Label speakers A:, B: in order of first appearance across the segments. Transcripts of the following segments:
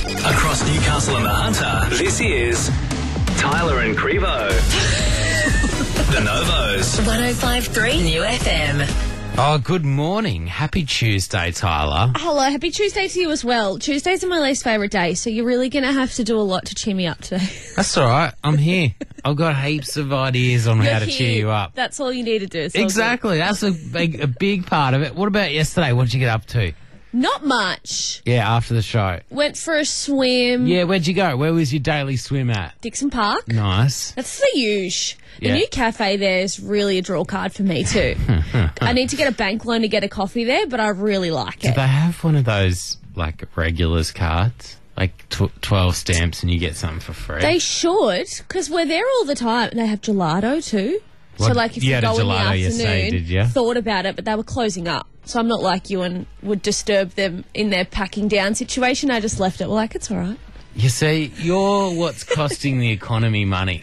A: Across Newcastle and the Hunter, this is Tyler and Crevo. The Novos.
B: 105.3 New FM.
C: Oh, good morning. Happy Tuesday, Tyler.
D: Hello, happy Tuesday to you as well. Tuesdays are my least favourite day, so you're really going to have to do a lot to cheer me up today.
C: That's all right. I'm here. I've got heaps of ideas on how to cheer you up.
D: That's all you need to do.
C: Exactly. That's a big part of it. What about yesterday? What did you get up to?
D: Not much.
C: Yeah, after the show.
D: Went for a swim.
C: Yeah, where'd you go? Where was your daily swim at?
D: Dixon Park.
C: Nice.
D: That's the usual.
C: Yeah.
D: The new cafe there is really a draw card for me too. I need to get a bank loan to get a coffee there, but I really like
C: Do
D: it.
C: they have one of those, like, regulars cards? Like 12 stamps and you get something for free?
D: They should, because we're there all the time. And they have gelato too.
C: What?
D: So, like, if
C: You
D: you
C: had a
D: go in the
C: gelato yesterday,
D: afternoon,
C: did you?
D: thought about it, but they were closing up. So I'm not like you and would disturb them in their packing down situation. I just left it. Well, like, it's all right.
C: You see, you're what's costing the economy money.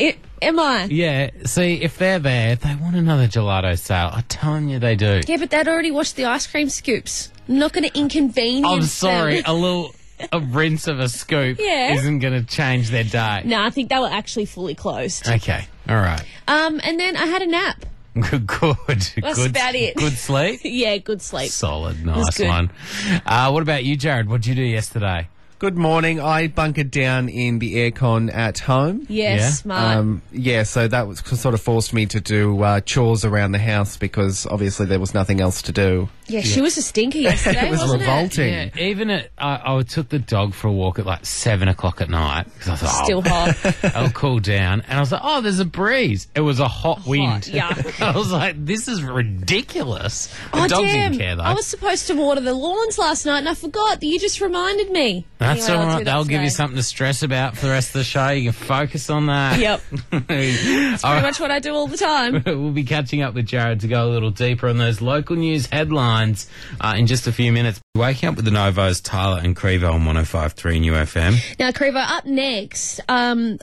D: Am I?
C: Yeah, see, if they're there, if they want another gelato sale, I'm telling you they do.
D: Yeah, but they'd already washed the ice cream scoops. I'm not going to inconvenience
C: I'm sorry,
D: them.
C: a rinse of a scoop
D: Yeah.
C: isn't going to change their day.
D: No, I think they were actually fully closed.
C: Okay, all right.
D: And then I had a nap.
C: Good.
D: That's about it.
C: Good sleep?
D: Yeah, good sleep.
C: Solid,
D: was
C: nice
D: good.
C: one. What about you, Jared? What did you do yesterday?
E: Good morning. I bunkered down in the aircon at home.
D: Yes,
C: Yeah.
D: smart.
E: So that was sort of forced me to do chores around the house because obviously there was nothing else to do.
D: Yeah, she was a stinker yesterday,
E: It was
D: wasn't
E: revolting.
C: Yeah, even I took the dog for a walk at like 7 o'clock at night because I thought,
D: Still hot.
C: I'll cool down. And I was like, oh, there's a breeze. It was a hot wind.
D: yuck.
C: I was like, this is ridiculous. The
D: Oh,
C: dog
D: damn.
C: didn't care, though.
D: I was supposed to water the lawns last night and I forgot. You just reminded me.
C: That's
D: Anyway,
C: all
D: I'll do
C: right.
D: that
C: They'll give you
D: today.
C: something to stress about for the rest of the show. You can focus on that.
D: Yep. Pretty much what I do all the time.
C: We'll be catching up with Jared to go a little deeper on those local news headlines in just a few minutes. Waking up with the Novos, Tyler and Crevo on 105.3 New FM.
D: Now, Crevo, up next, I'm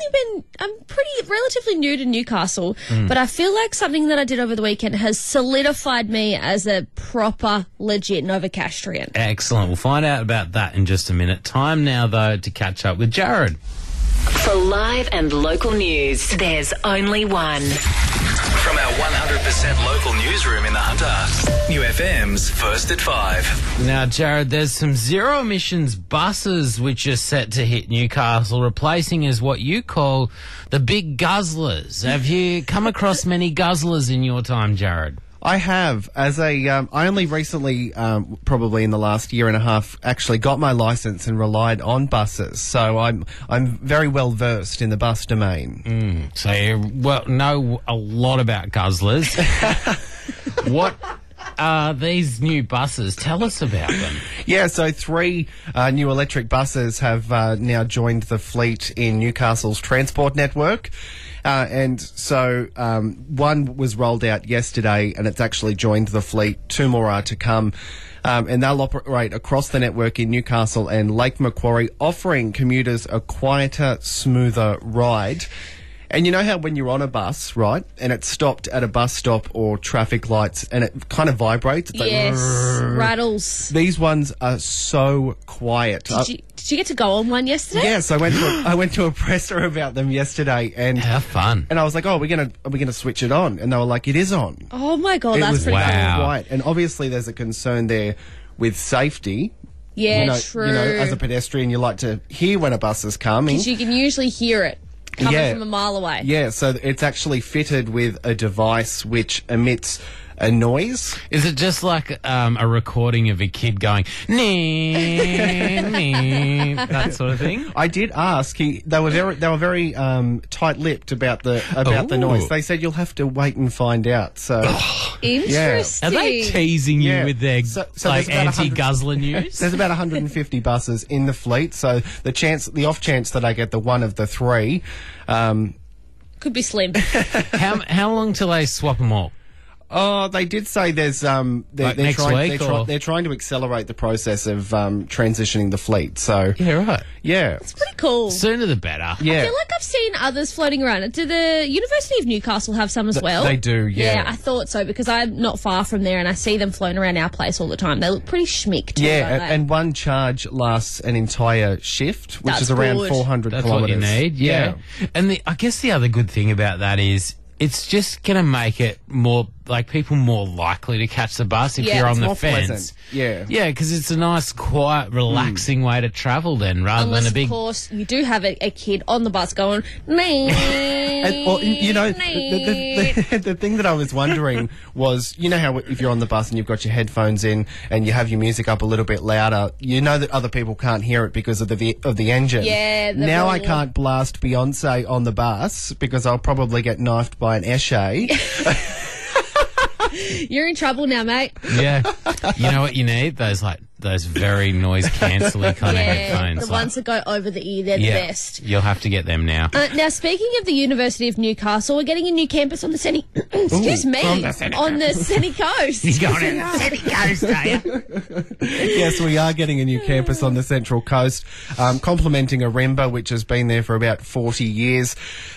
D: relatively new to Newcastle, but I feel like something that I did over the weekend has solidified me as a proper, legit Novocastrian.
C: Excellent. We'll find out about that in just a minute. Time now, though, to catch up with Jared.
B: For live and local news, there's only one.
A: From our 100% local newsroom in the Hunter, New FM's First at 5.
C: Now, Jared, there's some zero-emissions buses which are set to hit Newcastle, replacing as what you call the big guzzlers. Have you come across many guzzlers in your time, Jared?
E: I have, I only recently, probably in the last year and a half, actually got my license and relied on buses. So I'm very well versed in the bus domain.
C: So you know a lot about guzzlers. What are these new buses? Tell us about them.
E: Yeah, so 3 new electric buses have now joined the fleet in Newcastle's transport network. And so one was rolled out yesterday and it's actually joined the fleet. 2 more are to come. And they'll operate across the network in Newcastle and Lake Macquarie, offering commuters a quieter, smoother ride. And you know how when you're on a bus, right, and it's stopped at a bus stop or traffic lights and it kind of vibrates? It's like,
D: Yes,
E: "Rrrr."
D: rattles.
E: These ones are so quiet.
D: Did you get to go on one yesterday?
E: Yes, I went to a presser about them yesterday, and
C: Have fun.
E: I was like, "Oh, are we gonna switch it on?" And they were like, "It is on."
D: Oh my God,
E: It
D: that's
E: was
D: pretty
C: wow.
D: cool.
E: quiet, and obviously there's a concern there with safety.
D: Yeah, true.
E: As a pedestrian, you like to hear when a bus is coming.
D: Because you can usually hear it coming
E: Yeah.
D: from a mile away.
E: Yeah, so it's actually fitted with a device which emits a noise.
C: Is it just like a recording of a kid going, nee, nee, that sort of thing?
E: I did ask. They were very tight-lipped about the noise. They said you'll have to wait and find out. So
D: Interesting.
C: Are they teasing you
E: Yeah.
C: with their
E: So
C: like
E: there's about 100
C: anti-guzzler news?
E: there's about 150 buses in the fleet. So the off chance that I get the one of the 3.
D: Could be slim.
C: How long till they swap them all?
E: Oh, they did say there's they're
C: next
E: trying,
C: week,
E: they're,
C: or-
E: they're trying to accelerate the process of transitioning the fleet. So
C: Yeah, right.
E: yeah,
D: It's pretty cool.
C: Sooner the better.
E: yeah.
D: I feel like I've seen others floating around. Do the University of Newcastle have some as well?
E: they do, yeah.
D: Yeah, I thought so because I'm not far from there and I see them floating around our place all the time. They look pretty schmick too,
E: Yeah,
D: don't they?
E: and one charge lasts an entire shift, which
D: That's
E: is around
D: good.
E: 400
C: That's what you
E: kilometres.
C: need, yeah. And I guess the other good thing about that is it's just going to make it more, like, people more likely to catch the bus if
D: Yeah,
C: you're
D: it's
C: on the
E: more
C: fence.
E: pleasant. Yeah.
C: Yeah, because it's a nice, quiet, relaxing way to travel then, rather
D: Unless,
C: than a big...
D: of course, you do have a kid on the bus going,
E: And, or, you know, the thing that I was wondering was, you know how if you're on the bus and you've got your headphones in and you have your music up a little bit louder, you know that other people can't hear it because of the engine.
D: Yeah, the
E: Now I
D: roar.
E: can't blast Beyonce on the bus because I'll probably get knifed by an Eshe.
D: You're in trouble now, mate.
C: Yeah. You know what you need? Those very noise cancelling kind of
D: Yeah,
C: headphones.
D: the ones that go over the ear, they're the best.
C: You'll have to get them now.
D: Now, speaking of the University of Newcastle, we're getting a new campus on the Sunny... excuse me.
C: on the Sunny
D: on the Sunny Coast.
C: He's going to the city coast, are you?
E: Yes, we are getting a new campus on the Central Coast, complementing Arimba, which has been there for about 40 years.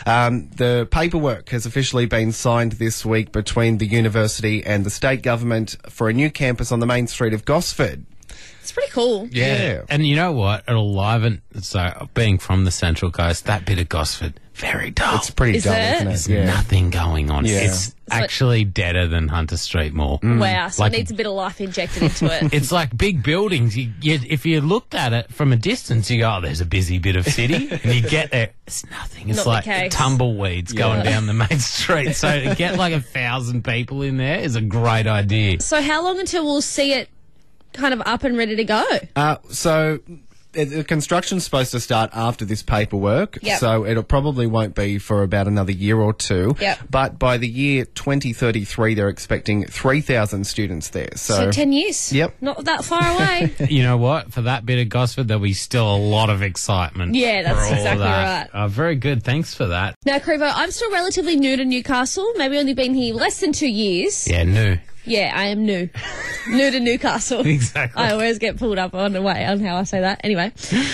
E: The paperwork has officially been signed this week between the university and the state government for a new campus on the main street of Gosford.
D: It's pretty cool.
E: Yeah.
C: And you know what? It'll liven. So, being from the Central Coast, that bit of Gosford, very dull.
E: It's pretty
D: Is
E: dull,
D: it?
E: isn't it?
C: There's nothing going on.
E: Yeah.
C: It's actually deader than Hunter Street Mall.
D: Wow, so
C: Like-
D: it needs a bit of life injected into it.
C: It's like big buildings. If you looked at it from a distance, you go, oh, there's a busy bit of city. And you get there, it's nothing. It's
D: Not the
C: like
D: case.
C: tumbleweeds going down the main street. So to get like 1,000 people in there is a great idea.
D: So how long until we'll see it kind of up and ready to go?
E: So the construction's supposed to start after this paperwork,
D: Yep.
E: so it'll probably won't be for about another year or two.
D: Yep.
E: But by the year 2033, they're expecting 3,000 students there.
D: So 10 years.
E: Yep.
D: Not that far away.
C: You know what? For that bit of Gosford, there'll be still a lot of excitement.
D: Yeah, that's
C: for all
D: exactly
C: that.
D: right.
C: Very good. Thanks for that.
D: Now, Crevo, I'm still relatively new to Newcastle. Maybe only been here less than 2 years.
C: Yeah, new.
D: Yeah, I am new. New to Newcastle.
C: Exactly.
D: I always get pulled up on the way on how I say that. Anyway,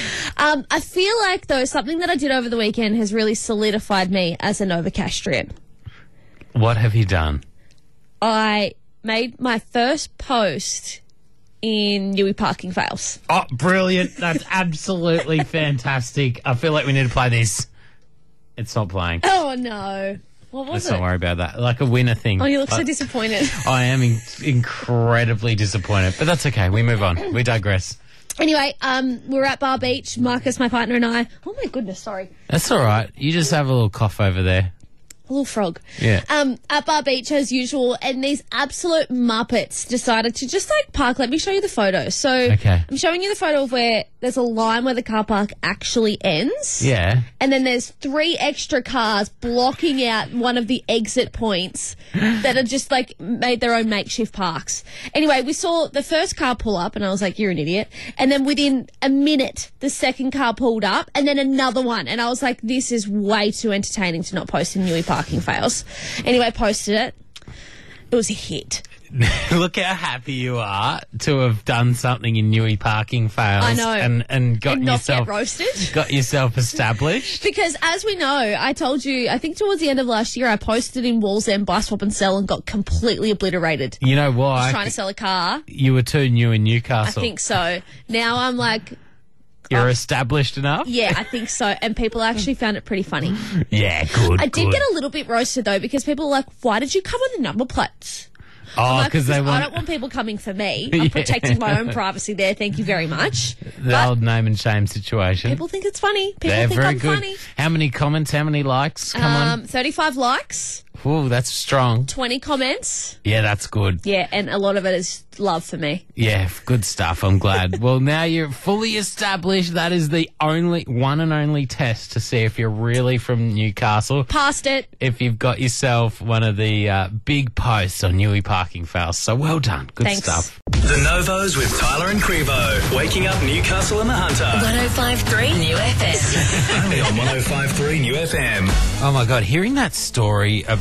D: I feel like, though, something that I did over the weekend has really solidified me as a Novocastrian.
C: What have you done?
D: I made my first post in Newey Parking Fails.
C: Oh, brilliant. That's absolutely fantastic. I feel like we need to play this. It's not playing.
D: Oh, no. What was
C: Let's
D: it?
C: not worry about that. Like a winner thing.
D: Oh, you look so
C: But
D: disappointed.
C: I am incredibly disappointed, but that's okay. We move on. We digress.
D: Anyway, we're at Bar Beach. Marcus, my partner, and I. Oh, my goodness, sorry.
C: That's all right. You just have a little cough over there.
D: A little frog.
C: Yeah.
D: At Bar Beach as usual, and these absolute muppets decided to just like park. Let me show you the photo. So
C: Okay.
D: I'm showing you the photo of where there's a line where the car park actually ends.
C: Yeah.
D: And then there's 3 extra cars blocking out one of the exit points that are just like made their own makeshift parks. Anyway, we saw the first car pull up and I was like, you're an idiot. And then within a minute, the second car pulled up and then another one. And I was like, this is way too entertaining to not post in Newey Parking Fails. Anyway, posted it. It was a hit.
C: Look how happy you are to have done something in Newey Parking Fails.
D: I know.
C: And got
D: And not
C: yourself
D: get roasted.
C: got yourself established.
D: Because as we know, I told you, I think towards the end of last year, I posted in Walls End Buy Swap and Sell and got completely obliterated.
C: You know why?
D: Trying to sell a car.
C: You were too new in
D: I
C: Newcastle.
D: think so. Now I'm like,
C: You're established enough?
D: yeah, I think so. And people actually found it pretty funny.
C: Yeah, good.
D: I did
C: good.
D: get a little bit roasted though because people were like, why did you cover the number plates?
C: Oh,
D: Like,
C: because they
D: I
C: want
D: don't want people coming for me. I'm
C: Yeah.
D: protecting my own privacy there. Thank you very much.
C: the
D: But
C: old name and shame situation.
D: people think it's funny. People
C: They're
D: think
C: very
D: I'm
C: good.
D: funny.
C: How many comments? How many likes? Come on.
D: 35 likes,
C: Ooh, that's strong.
D: 20 comments.
C: Yeah, that's good.
D: Yeah, and a lot of it is love for me.
C: Yeah, good stuff. I'm glad. Well, now you're fully established. That is the one and only test to see if you're really from Newcastle.
D: Passed it.
C: If you've got yourself one of the big posts on Newey Parking Fails. So well done. Good
D: Thanks.
C: stuff.
A: The Novos with Tyler and Crevo. Waking up Newcastle and the Hunter.
B: 1053 New FM.
A: Only on 105.3 New FM.
C: Oh my God, hearing that story about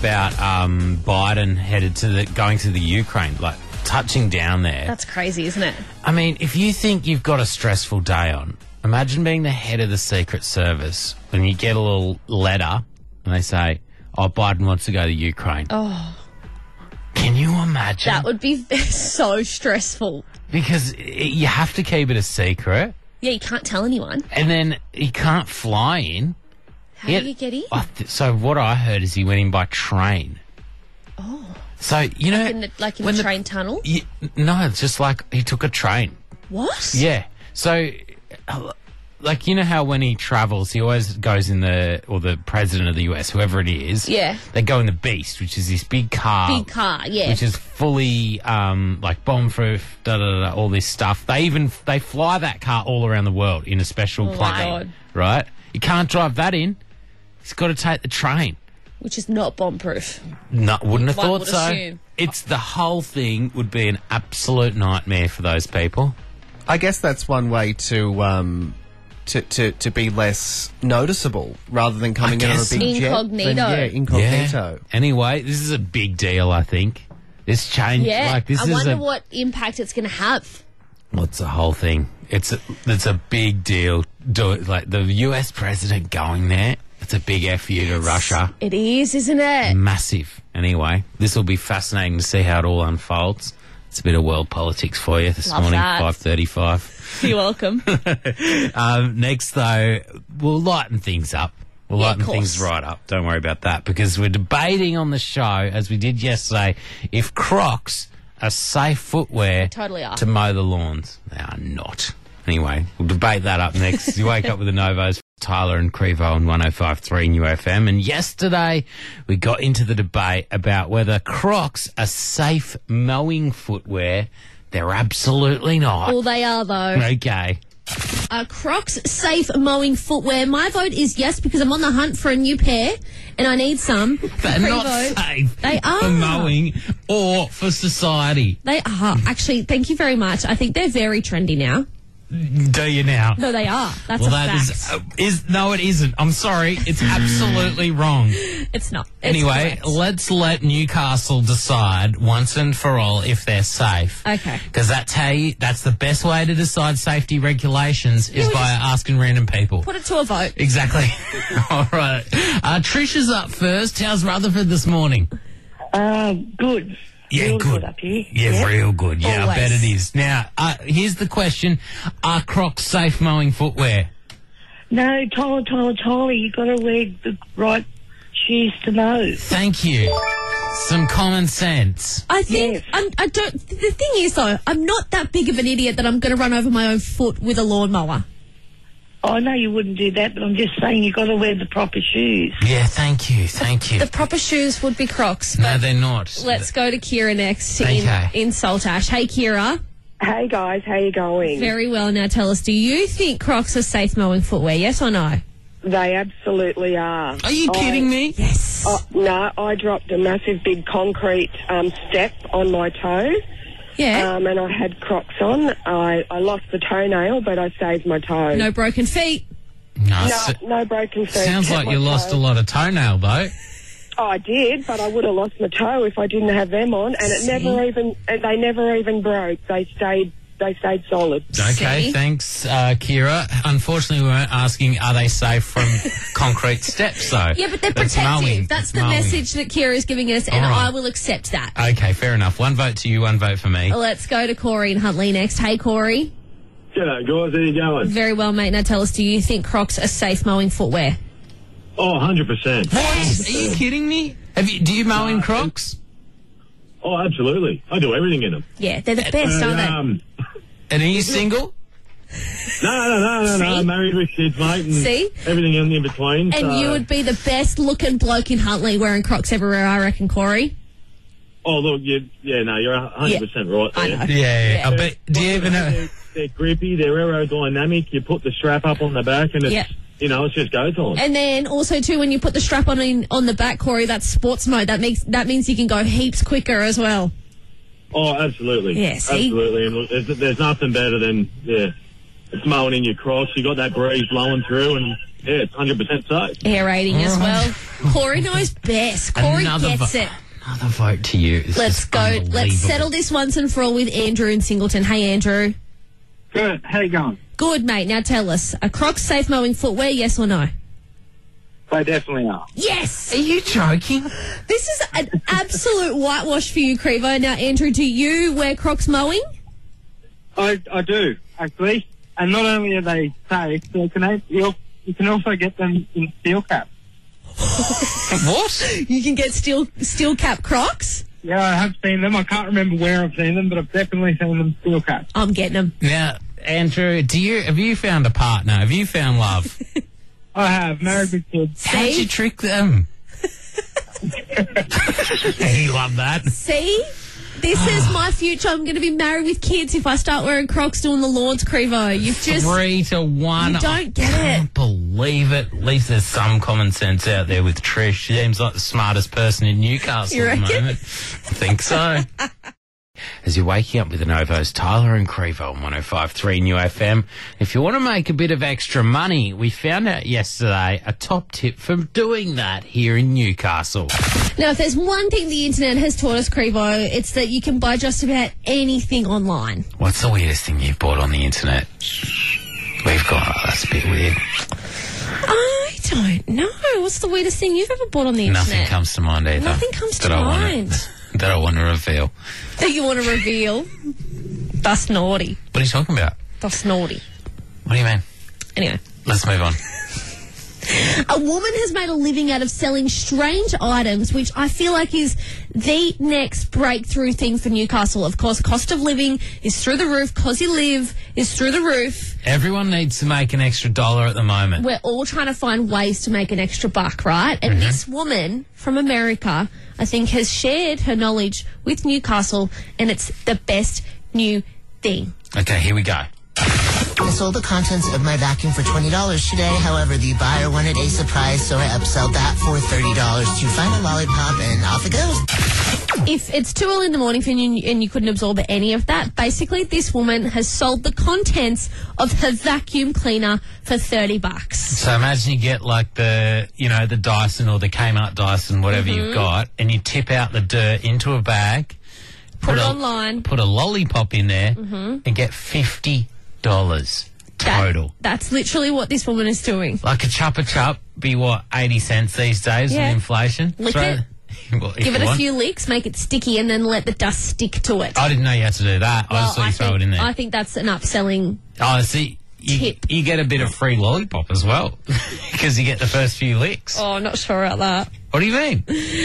C: about Biden going to the Ukraine, like touching down there.
D: That's crazy, isn't it?
C: I mean, if you think you've got a stressful day on, imagine being the head of the Secret Service when you get a little letter and they say, "Oh, Biden wants to go to Ukraine."
D: Oh,
C: can you imagine?
D: that would be so stressful.
C: Because you have to keep it a secret,
D: Yeah, you can't tell anyone.
C: and then he can't fly in.
D: How do you get in?
C: So what I heard is he went in by train.
D: Oh.
C: So, you know...
D: In the
C: when
D: train tunnel?
C: No, it's just like he took a train.
D: What?
C: Yeah. So, like, you know how when he travels, he always goes in the president of the US, whoever it is.
D: Yeah.
C: They go in the Beast, which is this big car.
D: Big car, yeah.
C: Which is fully, like, bomb-proof, all this stuff. They fly that car all around the world in a special
D: Oh,
C: plane.
D: my God.
C: Right? You can't drive that in. He's got to take the train.
D: Which is not bomb-proof.
C: No, wouldn't have
D: One
C: thought
D: would
C: so.
D: assume.
C: It's the whole thing would be an absolute nightmare for those people.
E: I guess that's one way to be less noticeable rather than coming in on a
C: guess.
E: big jet.
D: Incognito.
E: Then, yeah, incognito.
C: Yeah. Anyway, this is a big deal, I think. This change,
D: Yeah.
C: like this
D: I
C: is
D: wonder
C: a...
D: what impact it's going to have.
C: What's the whole thing? It's a big deal. Like the US president going there, it's a big F you to Russia.
D: It is, isn't it?
C: Massive. Anyway, this will be fascinating to see how it all unfolds. It's a bit of world politics for you this
D: Love
C: morning,
D: that.
C: 5:35.
D: You're welcome.
C: Next, though, we'll lighten things up. We'll
D: Yeah, of
C: lighten
D: course.
C: things right up. Don't worry about that, because we're debating on the show, as we did yesterday, if Crocs are safe footwear
D: Totally are.
C: to mow the lawns. They are not. Anyway, we'll debate that up next. You wake up with the Novos, Tyler and Crevo on 105.3 New FM. And yesterday, we got into the debate about whether Crocs are safe mowing footwear. They're absolutely not.
D: Well, they are, though.
C: Okay.
D: Crocs safe mowing footwear. My vote is yes, because I'm on the hunt for a new pair and I need some.
C: They're not
D: Prevo,
C: safe
D: They are.
C: for mowing or for society.
D: They are. Actually, thank you very much. I think they're very trendy now.
C: Do you now?
D: No, they are. That's
C: Well,
D: a
C: that
D: fact.
C: is no, it isn't. I'm sorry. It's absolutely wrong.
D: It's not. It's
C: Anyway,
D: correct.
C: let's let Newcastle decide once and for all if they're safe.
D: Okay.
C: Because that's the best way to decide safety regulations is
D: we
C: by
D: just
C: asking random people.
D: Put it to a vote.
C: Exactly. All right. Trish is up first. How's Rutherford this morning?
F: Good.
C: Yeah,
F: Real
C: good.
F: up here.
C: Yeah, real good. Yeah, I bet
D: Always.
C: it is. Now, here's the question. Are Crocs safe mowing footwear?
F: No, Tyler, you got to wear the right shoes to mow.
C: Thank you. Some common sense.
D: I think
F: Yes.
D: I don't. The thing is, though, I'm not that big of an idiot that I'm going to run over my own foot with a lawnmower.
F: I know you wouldn't do that, but I'm just saying you got to wear the proper shoes.
C: Yeah, thank you. Thank you.
D: The proper shoes would be Crocs.
C: No, they're not.
D: Let's go to Kira next
C: Okay.
D: in Saltash. Hey, Kira.
G: Hey guys, how you going?
D: Very well. Now tell us, do you think Crocs are safe mowing footwear? Yes or no?
G: They absolutely are.
C: Are you kidding me?
D: Yes.
G: No, I dropped a massive big concrete step on my toe,
D: Yeah.
G: and I had Crocs on. I lost the toenail, but I saved my toe.
D: No broken feet.
C: No,
G: No broken feet.
C: sounds
G: Kept
C: like
G: my
C: you lost
G: toe.
C: a lot of toenail, though.
G: Oh, I did, but I would have lost my toe if I didn't have them on, and they never even broke. They stayed solid.
C: Okay,
D: See?
C: thanks, Kira. Unfortunately, we weren't asking, are they safe from concrete steps, though?
D: Yeah, but they're
C: That's
D: protective.
C: mowing.
D: That's
C: It's
D: the
C: mowing.
D: message that Kira is giving us, and
C: All right.
D: I will accept that.
C: Okay, fair enough. One vote to you, one vote for me.
D: Let's go to Corey in Huntley next. Hey, Corey.
H: G'day, guys. How you going?
D: Very well, mate. Now tell us, do you think Crocs are safe mowing footwear?
H: Oh, 100%.
C: What? Are you kidding me? Do you mow in Crocs?
H: Oh, absolutely. I do everything in them.
D: Yeah, they're the best, aren't they?
C: And are you single?
H: No.
D: See?
H: I'm married with kids, mate, and
D: See?
H: everything in between.
D: And
H: so-
D: you would be the best looking bloke in Huntley wearing Crocs everywhere, I reckon, Corey.
H: Oh, look, you're 100% right
D: I
H: there.
D: know.
C: Yeah. I bet, do you even know?
H: They're grippy, they're aerodynamic. You put the strap up on the back, and it's
D: Yeah.
H: it's just go time.
D: And then also too, when you put the strap on the back, Corey, that's sports mode. That means you can go heaps quicker as well.
H: Oh, absolutely.
D: Yeah, see?
H: Absolutely. And look, there's nothing better than it's mowing in your cross. You got that breeze blowing through, and Yeah, it's 100% so.
D: Aerating as well. Corey knows best. Corey gets it.
C: Another vote to you. It's
D: Let's
C: just
D: go. Let's
C: unbelievable.
D: settle this once and for all with Andrew in Singleton. Hey, Andrew.
H: Good. How you going?
D: Good, mate. Now tell us, are Crocs safe mowing footwear, yes or no?
H: They definitely are.
D: Yes!
C: Are you joking?
D: This is an absolute whitewash for you, Crevo. Now, Andrew, do you wear Crocs mowing?
H: I do, actually. And not only are they safe, you can also get them in steel cap.
C: What?
D: You can get steel cap Crocs?
H: Yeah, I have seen them. I can't remember where I've seen them, but I've definitely seen them steel cap.
D: I'm getting them.
C: Now, Andrew, have you found a partner? Have you found love?
H: I have. Married with kids.
C: How'd you trick them? You love that.
D: See? This is my future. I'm going to be married with kids if I start wearing Crocs doing the lawns, Crevo. You've just...
C: 3-1.
D: You don't get
C: I
D: it.
C: can't believe it. At least there's some common sense out there with Trish. She seems like the smartest person in Newcastle
D: You
C: at the
D: reckon?
C: moment. I think so. As you're waking up with the Novos, Tyler and Crevo on 105.3 New FM. If you want to make a bit of extra money, we found out yesterday a top tip for doing that here in Newcastle.
D: Now, if there's one thing the internet has taught us, Crevo, it's that you can buy just about anything online.
C: What's the weirdest thing you've bought on the internet? We've got, that's a bit weird.
D: I don't know. What's the weirdest thing you've ever bought on the internet?
C: Nothing comes to mind either.
D: Nothing comes to
C: that I
D: mind.
C: that I want to reveal.
D: That you want to reveal? That's naughty.
C: What are you talking about?
D: That's naughty.
C: What do you mean?
D: Anyway.
C: Let's move on.
D: A woman has made a living out of selling strange items, which I feel like is the next breakthrough thing for Newcastle. Of course, cost of living is through the roof. Cause you live is through the roof.
C: Everyone needs to make an extra $1 at the moment.
D: We're all trying to find ways to make an extra buck, right? And this woman from America, I think, has shared her knowledge with Newcastle, and it's the best new thing.
C: Okay, here we go.
I: I sold the contents of my vacuum for $20 today. However, the buyer wanted a surprise, so I upsold that for $30 to find a lollipop, and off it goes.
D: If it's too early in the morning for you and you couldn't absorb any of that, basically this woman has sold the contents of her vacuum cleaner for $30.
C: So imagine you get like the Dyson or the Kmart Dyson, whatever you've got, and you tip out the dirt into a bag,
D: Put it online.
C: put a lollipop in there, and get $50 total.
D: That's literally what this woman is doing.
C: Like a Chupa Chup be what, 80 cents these days
D: Yeah.
C: with inflation?
D: Lick it.
C: Well, if
D: Give it
C: you
D: a
C: want.
D: few licks, make it sticky, and then let the dust stick to it.
C: I didn't know you had to do that. I just thought you throw it in there.
D: I think that's an upselling.
C: Oh, see,
D: Tip.
C: you get a bit of free lollipop as well because you get the first few licks.
D: Oh, not sure about that.
C: What do you mean?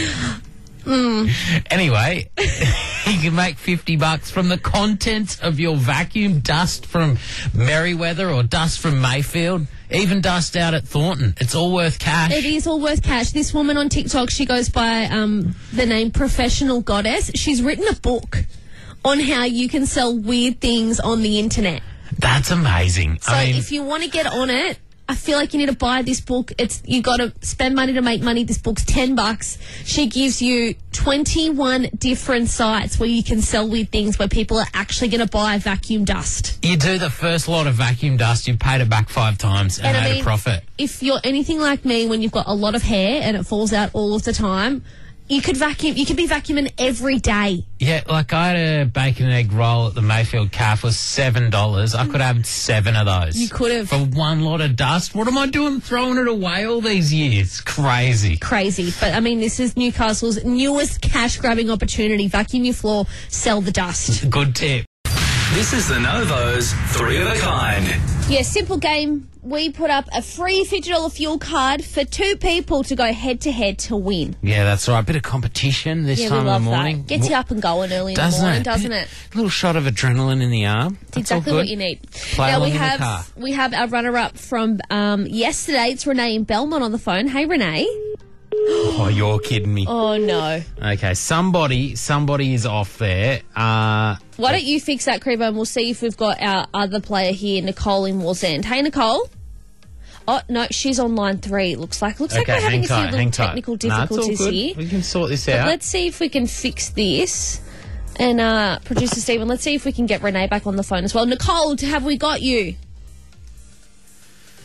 C: Anyway, you can make $50 from the contents of your vacuum, dust from Merriweather or dust from Mayfield, even dust out at Thornton. It's all worth cash.
D: It is all worth cash. This woman on TikTok, she goes by the name Professional Goddess. She's written a book on how you can sell weird things on the internet.
C: That's amazing.
D: So
C: I mean,
D: if you want to get on it, I feel like you need to buy this book. You got to spend money to make money. This book's $10. She gives you 21 different sites where you can sell weird things where people are actually going to buy vacuum dust.
C: you do the first lot of vacuum dust, you've paid it back 5 times and made a profit.
D: If you're anything like me, when you've got a lot of hair and it falls out all of the time, you could vacuum. You could be vacuuming every day.
C: Yeah, like I had a bacon and egg roll at the Mayfield Calf was $7. I could have 7 of those.
D: You could have.
C: For one lot of dust. What am I doing throwing it away all these years? Crazy.
D: Crazy. But, I mean, this is Newcastle's newest cash-grabbing opportunity. Vacuum your floor, sell the dust.
C: Good tip.
A: This is the Novos 3 of a kind.
D: Yeah, simple game. We put up a free $50 fuel card for 2 people to go head-to-head to win.
C: Yeah, that's right. A bit of competition this
D: Yeah,
C: time
D: we love
C: of the morning.
D: that. Gets you up and going early in the morning, doesn't it?
C: A little shot of adrenaline in the arm.
D: It's exactly what you need.
C: Play
D: now
C: along
D: we
C: in the car.
D: have our runner-up from yesterday. It's Renee in Belmont on the phone. Hey, Renee.
C: Oh, you're kidding me.
D: Oh, no.
C: Okay, somebody is off there.
D: Why don't you fix that, Crevo, and we'll see if we've got our other player here, Nicole in Wallsend. Hey, Nicole. Oh, no, she's on line 3, it looks like. Looks like we're having a few little technical difficulties here.
C: We can sort this
D: But
C: out.
D: let's see if we can fix this. And Producer Stephen, let's see if we can get Renee back on the phone as well. Nicole, have we got you?
C: Oh,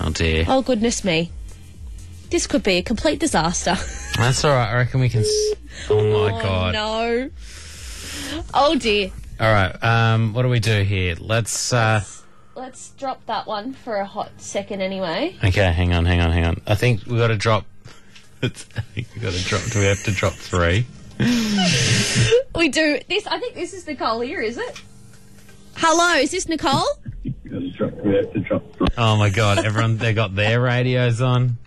C: Oh, dear.
D: Oh, goodness me. This could be a complete disaster.
C: That's all right. I reckon we can... Oh, my God.
D: No. Oh, dear.
C: All right. What do we do here? Let's
D: drop that one for a hot second anyway.
C: Okay, hang on. I think we got to drop... Do we have to drop 3?
D: We do. I think this is Nicole here, is it? Hello, is this Nicole?
C: Oh, my God. Everyone, they got their radios on.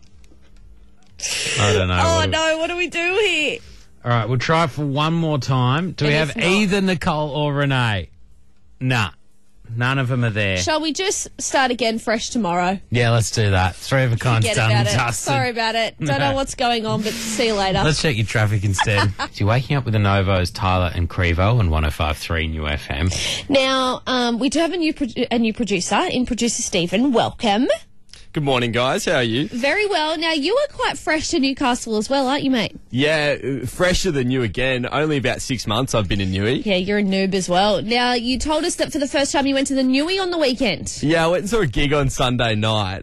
C: I don't know.
D: Oh, no, what do we do here?
C: All right, we'll try it for one more time. Do we have either Nicole or Renee? Nah. None of them are there.
D: Shall we just start again fresh tomorrow?
C: Yeah, let's do that. 3 of a kind's
D: Forget
C: done,
D: about it.
C: Justin.
D: Sorry about it. Don't know what's going on, but see you later.
C: Let's check your traffic instead. So you're waking up with the Novos, Tyler and Crevo on 105.3 New FM.
D: Now, we do have a new producer in producer Stephen. Welcome.
J: Good morning, guys. How are you?
D: Very well. Now, you are quite fresh to Newcastle as well, aren't you, mate?
J: Yeah, fresher than you again. Only about 6 months I've been in Newey.
D: Yeah, you're a noob as well. Now, you told us that for the first time you went to the Newey on the weekend.
J: Yeah, I went and saw a gig on Sunday night.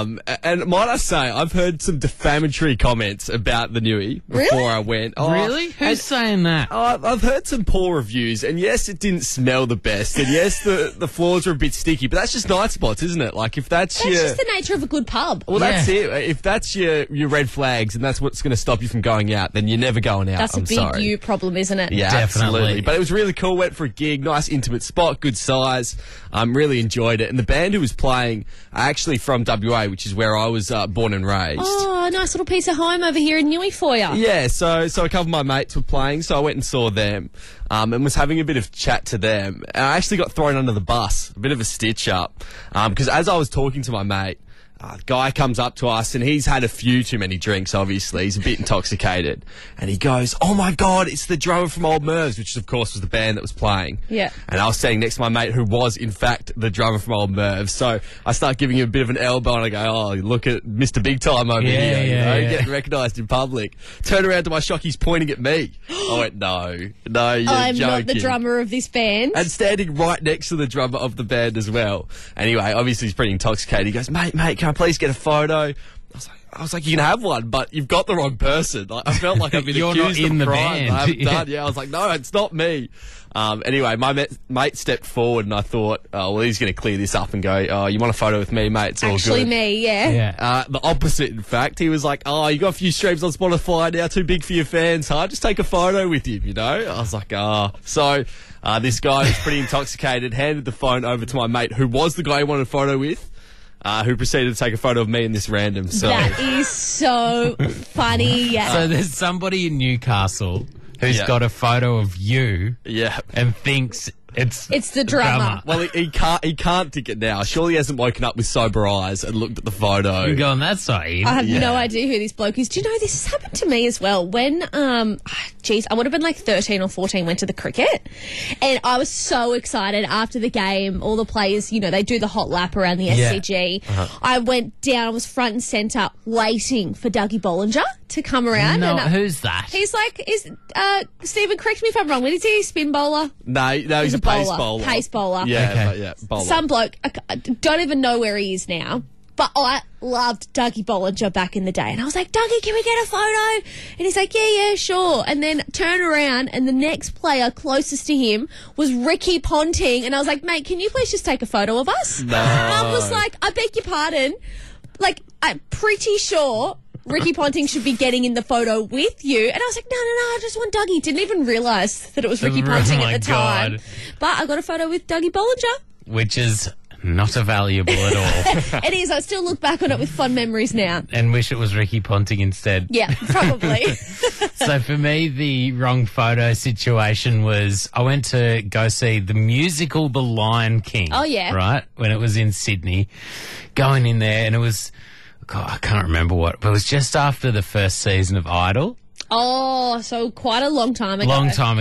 J: And might I say, I've heard some defamatory comments about the Newey before I went. Oh,
C: really? Who's saying that?
J: I've heard some poor reviews, and yes, it didn't smell the best, and yes, the floors are a bit sticky, but that's just night spots, isn't it? Like, if that's
D: just the nature of a good pub.
J: Well, that's it. If that's your red flags and that's what's going to stop you from going out, then you're never going out.
D: That's a big you problem, isn't it?
J: Yeah,
C: Definitely.
J: absolutely. But it was really cool. Went for a gig, nice intimate spot, good size. Really enjoyed it. And the band who was playing are actually from WA, which is where I was born and raised.
D: Oh, nice little piece of home over here in Newey for you.
J: Yeah, so a couple of my mates were playing, so I went and saw them and was having a bit of chat to them. And I actually got thrown under the bus, a bit of a stitch up, because as I was talking to my mate, a guy comes up to us and he's had a few too many drinks, obviously. He's a bit intoxicated. And he goes, "Oh my God, it's the drummer from Old Mervs," which of course was the band that was playing.
D: Yeah.
J: And I was standing next to my mate who was in fact the drummer from Old Mervs. So I start giving him a bit of an elbow and I go, "Oh, look at Mr. Big Time over here,
C: yeah.
J: getting recognised in public." Turn around to my shock, he's pointing at me. I went, no, you're
D: I'm
J: joking.
D: not the drummer of this band.
J: And standing right next to the drummer of the band as well. Anyway, obviously he's pretty intoxicated. He goes, mate, can I please get a photo? I was like, you can have one, but you've got the wrong person. Like, I felt like I've been
C: You're
J: accused
C: not in
J: of
C: the
J: crime.
C: band.
J: I haven't done. Yeah, I was like, no, it's not me. Anyway, my mate stepped forward, and I thought, oh, well, he's going to clear this up and go, "Oh, you want a photo with me, mate? It's all
D: Actually,
J: good."
D: me, yeah.
J: The opposite, in fact. He was like, "Oh, you got a few streams on Spotify now, too big for your fans, huh? Just take a photo with him, you know?" I was like, So, this guy was pretty intoxicated, handed the phone over to my mate, who was the guy he wanted a photo with. Who proceeded to take a photo of me and this random. So
D: That is so funny.
C: So there's somebody in Newcastle who's got a photo of you and thinks it's
D: the drummer.
J: Well, he can't think it now. Surely he hasn't woken up with sober eyes and looked at the photo.
C: You're going, that's not him.
D: I have no idea who this bloke is. Do you know, this has happened to me as well. When, I would have been like 13 or 14, went to the cricket. And I was so excited after the game. All the players, they do the hot lap around the SCG. I went down, I was front and centre waiting for Dougie Bollinger to come around.
C: No,
D: and,
C: who's that?
D: He's like, Stephen, correct me if I'm wrong, is he a spin bowler?
J: No, he's a pace bowler.
D: Pace bowler.
J: Yeah, okay. Bowler.
D: Some bloke, I don't even know where he is now, but I loved Dougie Bollinger back in the day. And I was like, "Dougie, can we get a photo?" And he's like, yeah, sure. And then turn around and the next player closest to him was Ricky Ponting. And I was like, "Mate, can you please just take a photo of us?"
J: No.
D: And I was like, "I beg your pardon. Like, I'm pretty sure Ricky Ponting should be getting in the photo with you." And I was like, no, I just want Dougie. Didn't even realise that it was Ricky Ponting at the time. But I got a photo with Dougie Bollinger.
C: Which is not valuable at all.
D: It is. I still look back on it with fond memories now.
C: And wish it was Ricky Ponting instead.
D: Yeah, probably.
C: So for me, the wrong photo situation was I went to go see the musical The Lion King.
D: Oh, yeah.
C: Right? When it was in Sydney. Going in there and it was... God, I can't remember what, but it was just after the first season of Idol.
D: Oh, so quite a long time ago.
C: Long time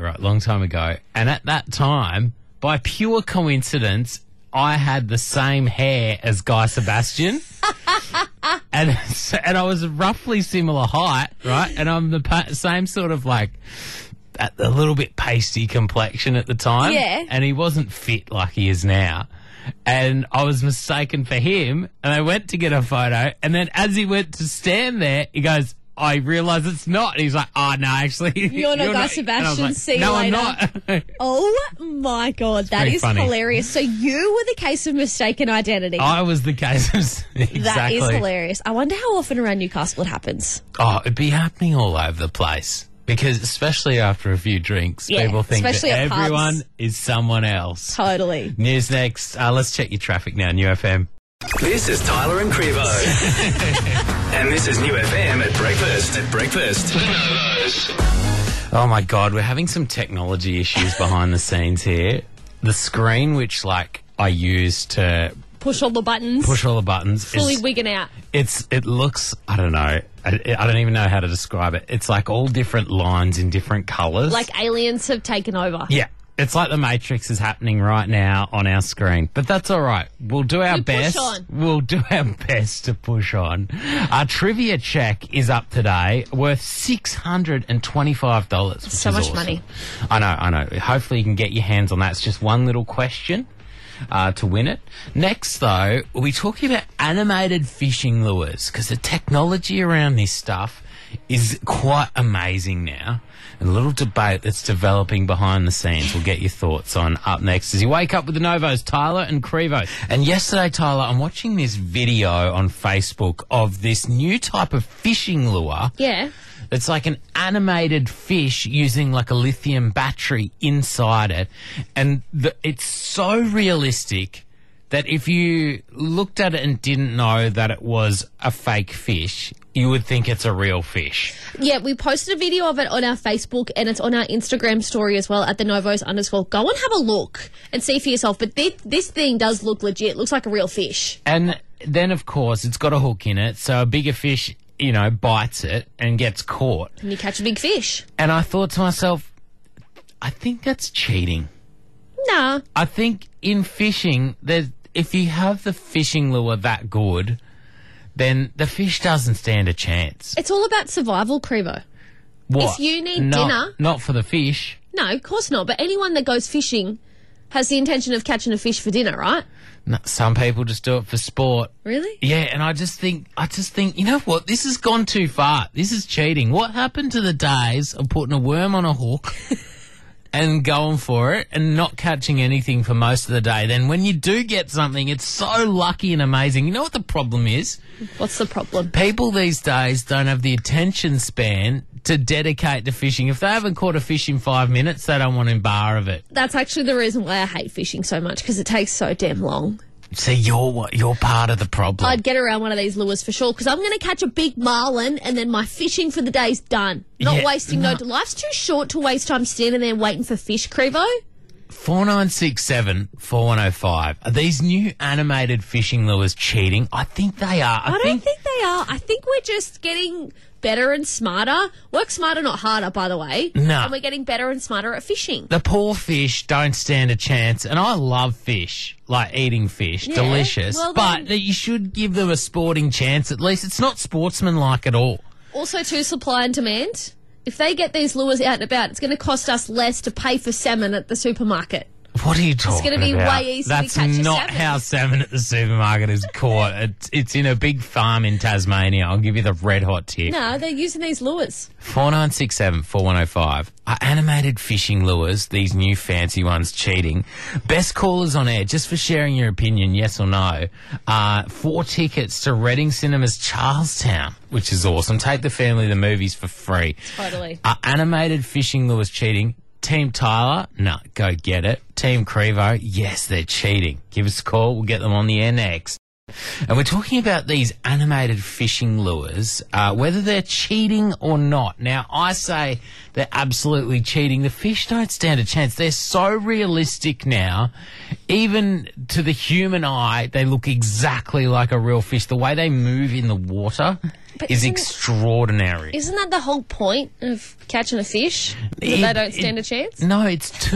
C: ago. And at that time, by pure coincidence, I had the same hair as Guy Sebastian. and I was roughly similar height, right? And I'm the same sort of like... a little bit pasty complexion at the time.
D: Yeah.
C: And he wasn't fit like he is now. and I was mistaken for him, and I went to get a photo, and then as he went to stand there, he goes, I realise it's not. And he's like, oh, no, actually.
D: You're not Guy
C: And I was
D: Sebastian.
C: like,
D: See you
C: no,
D: later.
C: I'm not.
D: Oh my God, that
C: pretty
D: is
C: funny.
D: hilarious. So you were the case of mistaken identity.
C: I was the case of exactly.
D: That is hilarious. I wonder how often around Newcastle it happens.
C: Oh, it'd be happening all over the place. Because especially after a few drinks,
D: Yeah,
C: people think that
D: especially at pubs.
C: everyone is someone else.
D: Totally.
C: News next. Let's check your traffic now, New FM.
A: This is Tyler and Crevo. And this is New FM at breakfast. The Novos.
C: Oh my God, we're having some technology issues behind the scenes here. The screen, which I use to
D: Push all the buttons.
C: push all the buttons,
D: Fully wigging out.
C: it looks, I don't know, I don't even know how to describe it. It's like all different lines in different colours.
D: Like aliens have taken over.
C: Yeah. It's like the Matrix is happening right now on our screen. But that's all right. We'll do our
D: We push
C: best.
D: on.
C: We'll do our best to push on. Our trivia check is up today, worth $625. Which
D: So
C: is
D: much
C: awesome.
D: money.
C: I know. Hopefully you can get your hands on that. It's just one little question to win it. Next, though, we'll be talking about animated fishing lures, because the technology around this stuff is quite amazing now. And a little debate that's developing behind the scenes. We'll get your thoughts on up next as you wake up with the Novos, Tyler and Crevo. And yesterday, Tyler, I'm watching this video on Facebook of this new type of fishing lure.
D: Yeah.
C: It's like an animated fish using like a lithium battery inside it. And it's so realistic that if you looked at it and didn't know that it was a fake fish, you would think it's a real fish.
D: Yeah, we posted a video of it on our Facebook and it's on our Instagram story as well at the Novos _. Go and have a look and see for yourself. But this thing does look legit. It looks like a real fish.
C: And then, of course, it's got a hook in it, so a bigger fish, bites it and gets caught.
D: And you catch a big fish.
C: And I thought to myself, I think that's cheating.
D: Nah.
C: I think in fishing, if you have the fishing lure that good, then the fish doesn't stand a chance.
D: It's all about survival, Crevo.
C: What?
D: If you need dinner...
C: Not for the fish.
D: No, of course not. But anyone that goes fishing has the intention of catching a fish for dinner, right?
C: No, some people just do it for sport.
D: Really?
C: Yeah, and I just think, you know what? This has gone too far. This is cheating. What happened to the days of putting a worm on a hook and going for it and not catching anything for most of the day? Then when you do get something, it's so lucky and amazing. You know what the problem is?
D: What's the problem?
C: People these days don't have the attention span to dedicate to fishing. If they haven't caught a fish in 5 minutes, they don't want a bar of it.
D: That's actually the reason why I hate fishing so much, because it takes so damn long.
C: See, you're part of the problem.
D: I'd get around one of these lures for sure, because I'm going to catch a big marlin and then my fishing for the day's done. Not
C: Yeah,
D: wasting life's too short to waste time standing there waiting for fish, Crevo.
C: 4967 4105. Are these new animated fishing lures cheating? I think they are.
D: I don't think they are. I think we're just getting better and smarter. Work smarter, not harder, by the way.
C: No.
D: And we're getting better and smarter at fishing.
C: The poor fish don't stand a chance, and I love fish, like eating fish,
D: Yeah,
C: delicious.
D: well
C: but
D: then-
C: you should give them a sporting chance at least. It's not sportsmanlike at all.
D: Also, too, supply and demand. If they get these lures out and about, it's going to cost us less to pay for salmon at the supermarket.
C: What are you talking about?
D: gonna be way easier to
C: That's
D: catch a
C: not
D: salmon.
C: how salmon at the supermarket is caught. It's in a big farm in Tasmania. I'll give you the red hot tip.
D: No, they're using these lures.
C: 4967 4105. Are animated fishing lures, these new fancy ones, cheating? Best callers on air, just for sharing your opinion, yes or no. 4 tickets to Reading Cinemas Charlestown, which is awesome. Take the family to the movies for free.
D: Totally.
C: Are animated fishing lures cheating? Team Tyler, no, go get it. Team Crevo, yes, they're cheating. Give us a call. We'll get them on the air next. And we're talking about these animated fishing lures, whether they're cheating or not. Now, I say they're absolutely cheating. The fish don't stand a chance. They're so realistic now. Even to the human eye, they look exactly like a real fish. The way they move in the water
D: But
C: is
D: isn't-
C: extraordinary.
D: Isn't that the whole point of catching a fish? That
C: It-
D: they don't stand a chance?
C: No,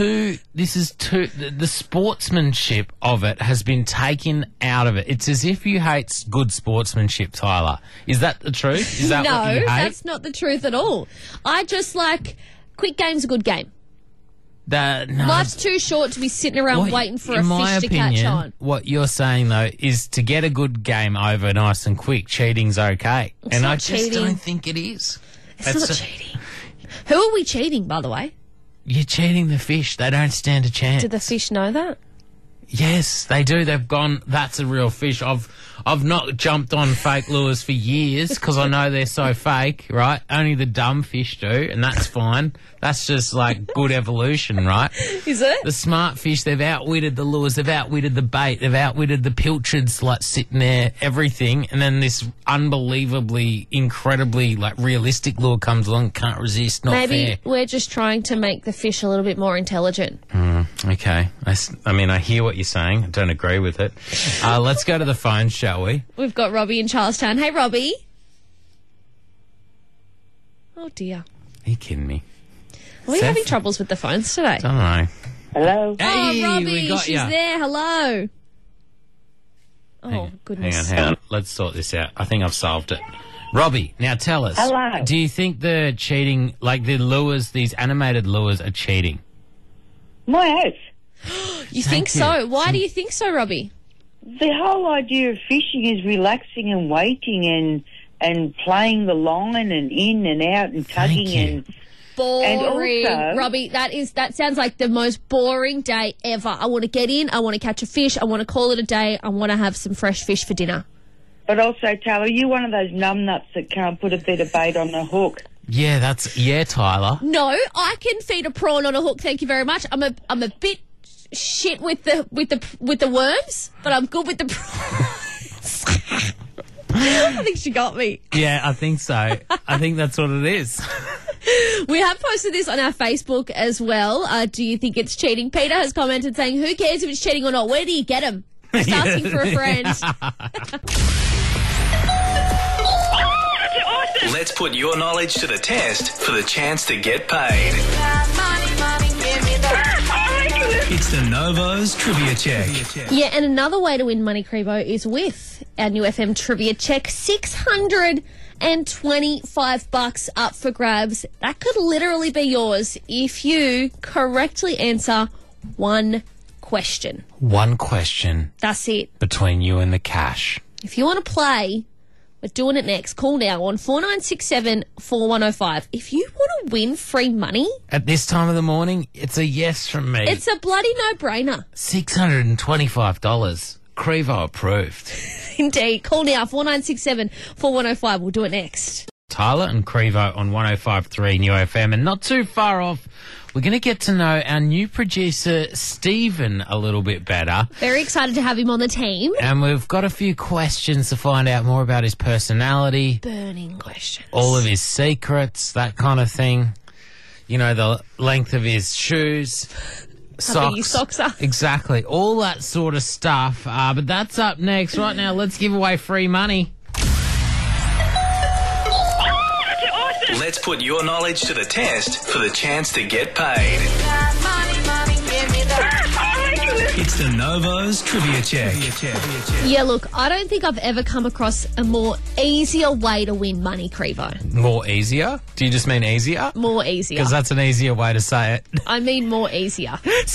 C: the sportsmanship of it has been taken out of it. It's as if you hate good sportsmanship, Tyler. Is that the truth? Is that
D: No,
C: what you hate?
D: that's not the truth at all. I just like quick game's a good game.
C: No.
D: Life's too short to be sitting around waiting for a fish to catch on.
C: What you're saying though is to get a good game over nice and quick, cheating's okay. And
D: not
C: I just
D: cheating.
C: don't think it is.
D: It's not cheating. Who are we cheating, by the way?
C: You're cheating the fish. They don't stand a chance.
D: Do the fish know that?
C: Yes, they do. They've gone, that's a real fish. I've not jumped on fake lures for years because I know they're so fake, right? Only the dumb fish do, and that's fine. That's just like good evolution, right?
D: Is it?
C: The smart fish, they've outwitted the lures, they've outwitted the bait, they've outwitted the pilchards, like sitting there, everything. And then this unbelievably, incredibly, like realistic lure comes along, can't resist, not
D: Maybe
C: fair.
D: we're just trying to make the fish a little bit more intelligent.
C: Okay. I mean, I hear what you're saying. I don't agree with it. Let's go to the phone, shall we?
D: We've got Robbie in Charlestown. Hey, Robbie. Oh, dear.
C: Are you kidding me?
D: Are we
C: Seth?
D: having troubles with the phones today?
C: Don't know.
G: Hello?
C: Hey,
D: oh, Robbie,
C: we got
D: she's
C: ya.
D: there. Hello. Oh, goodness.
C: Hang on. Let's sort this out. I think I've solved it. Robbie, now tell us.
G: Hello.
C: Do you think the cheating, like the lures, these animated lures are cheating?
G: My house.
D: You
C: Thank
D: think so?
C: you.
D: Why do you think so, Robbie?
G: The whole idea of fishing is relaxing and waiting and playing the line and in and out and tugging
C: you.
G: and
D: Boring.
G: also-
D: Robbie, that sounds like the most boring day ever. I want to get in, I want to catch a fish, I want to call it a day, I want to have some fresh fish for dinner.
G: But also, Taylor, you're one of those numbnuts that can't put a bit of bait on the hook.
C: Yeah, Tyler.
D: No, I can feed a prawn on a hook, thank you very much. I'm a bit shit with the worms, but I'm good with the prawns. I think she got me.
C: Yeah, I think so. I think that's what it is.
D: We have posted this on our Facebook as well. Do you think it's cheating? Peter has commented saying, who cares if it's cheating or not? Where do you get them? Just asking for a friend.
A: Let's put your knowledge to the test for the chance to get paid. It's the Novo's Trivia Check.
D: Yeah, and another way to win money, Crevo, is with our new FM Trivia Check. $625 up for grabs. That could literally be yours if you correctly answer one question.
C: One question
D: That's it.
C: between you and the cash.
D: If you want to play, we're doing it next. Call now on 4967 4105. If you want to win free money,
C: At this time of the morning, it's a yes from me.
D: it's a bloody no-brainer.
C: $625. Crevo approved.
D: Indeed. Call now, 4967 4105. We'll do it next.
C: Tyler and Crevo on 105.3 New FM. And not too far off, we're going to get to know our new producer, Stephen, a little bit better.
D: Very excited to have him on the team.
C: And we've got a few questions to find out more about his personality,
D: Burning questions.
C: all of his secrets, that kind of thing. You know, the length of his shoes,
D: How big his socks are.
C: Exactly. All that sort of stuff. But that's up next. Right now, let's give away free money.
A: Let's put your knowledge to the test for the chance to get paid. It's the Novo's Trivia Check.
D: Yeah, look, I don't think I've ever come across a more easier way to win money, Crevo.
C: More easier? Do you just mean easier?
D: More easier.
C: Because that's an easier way to say it.
D: I mean more easier.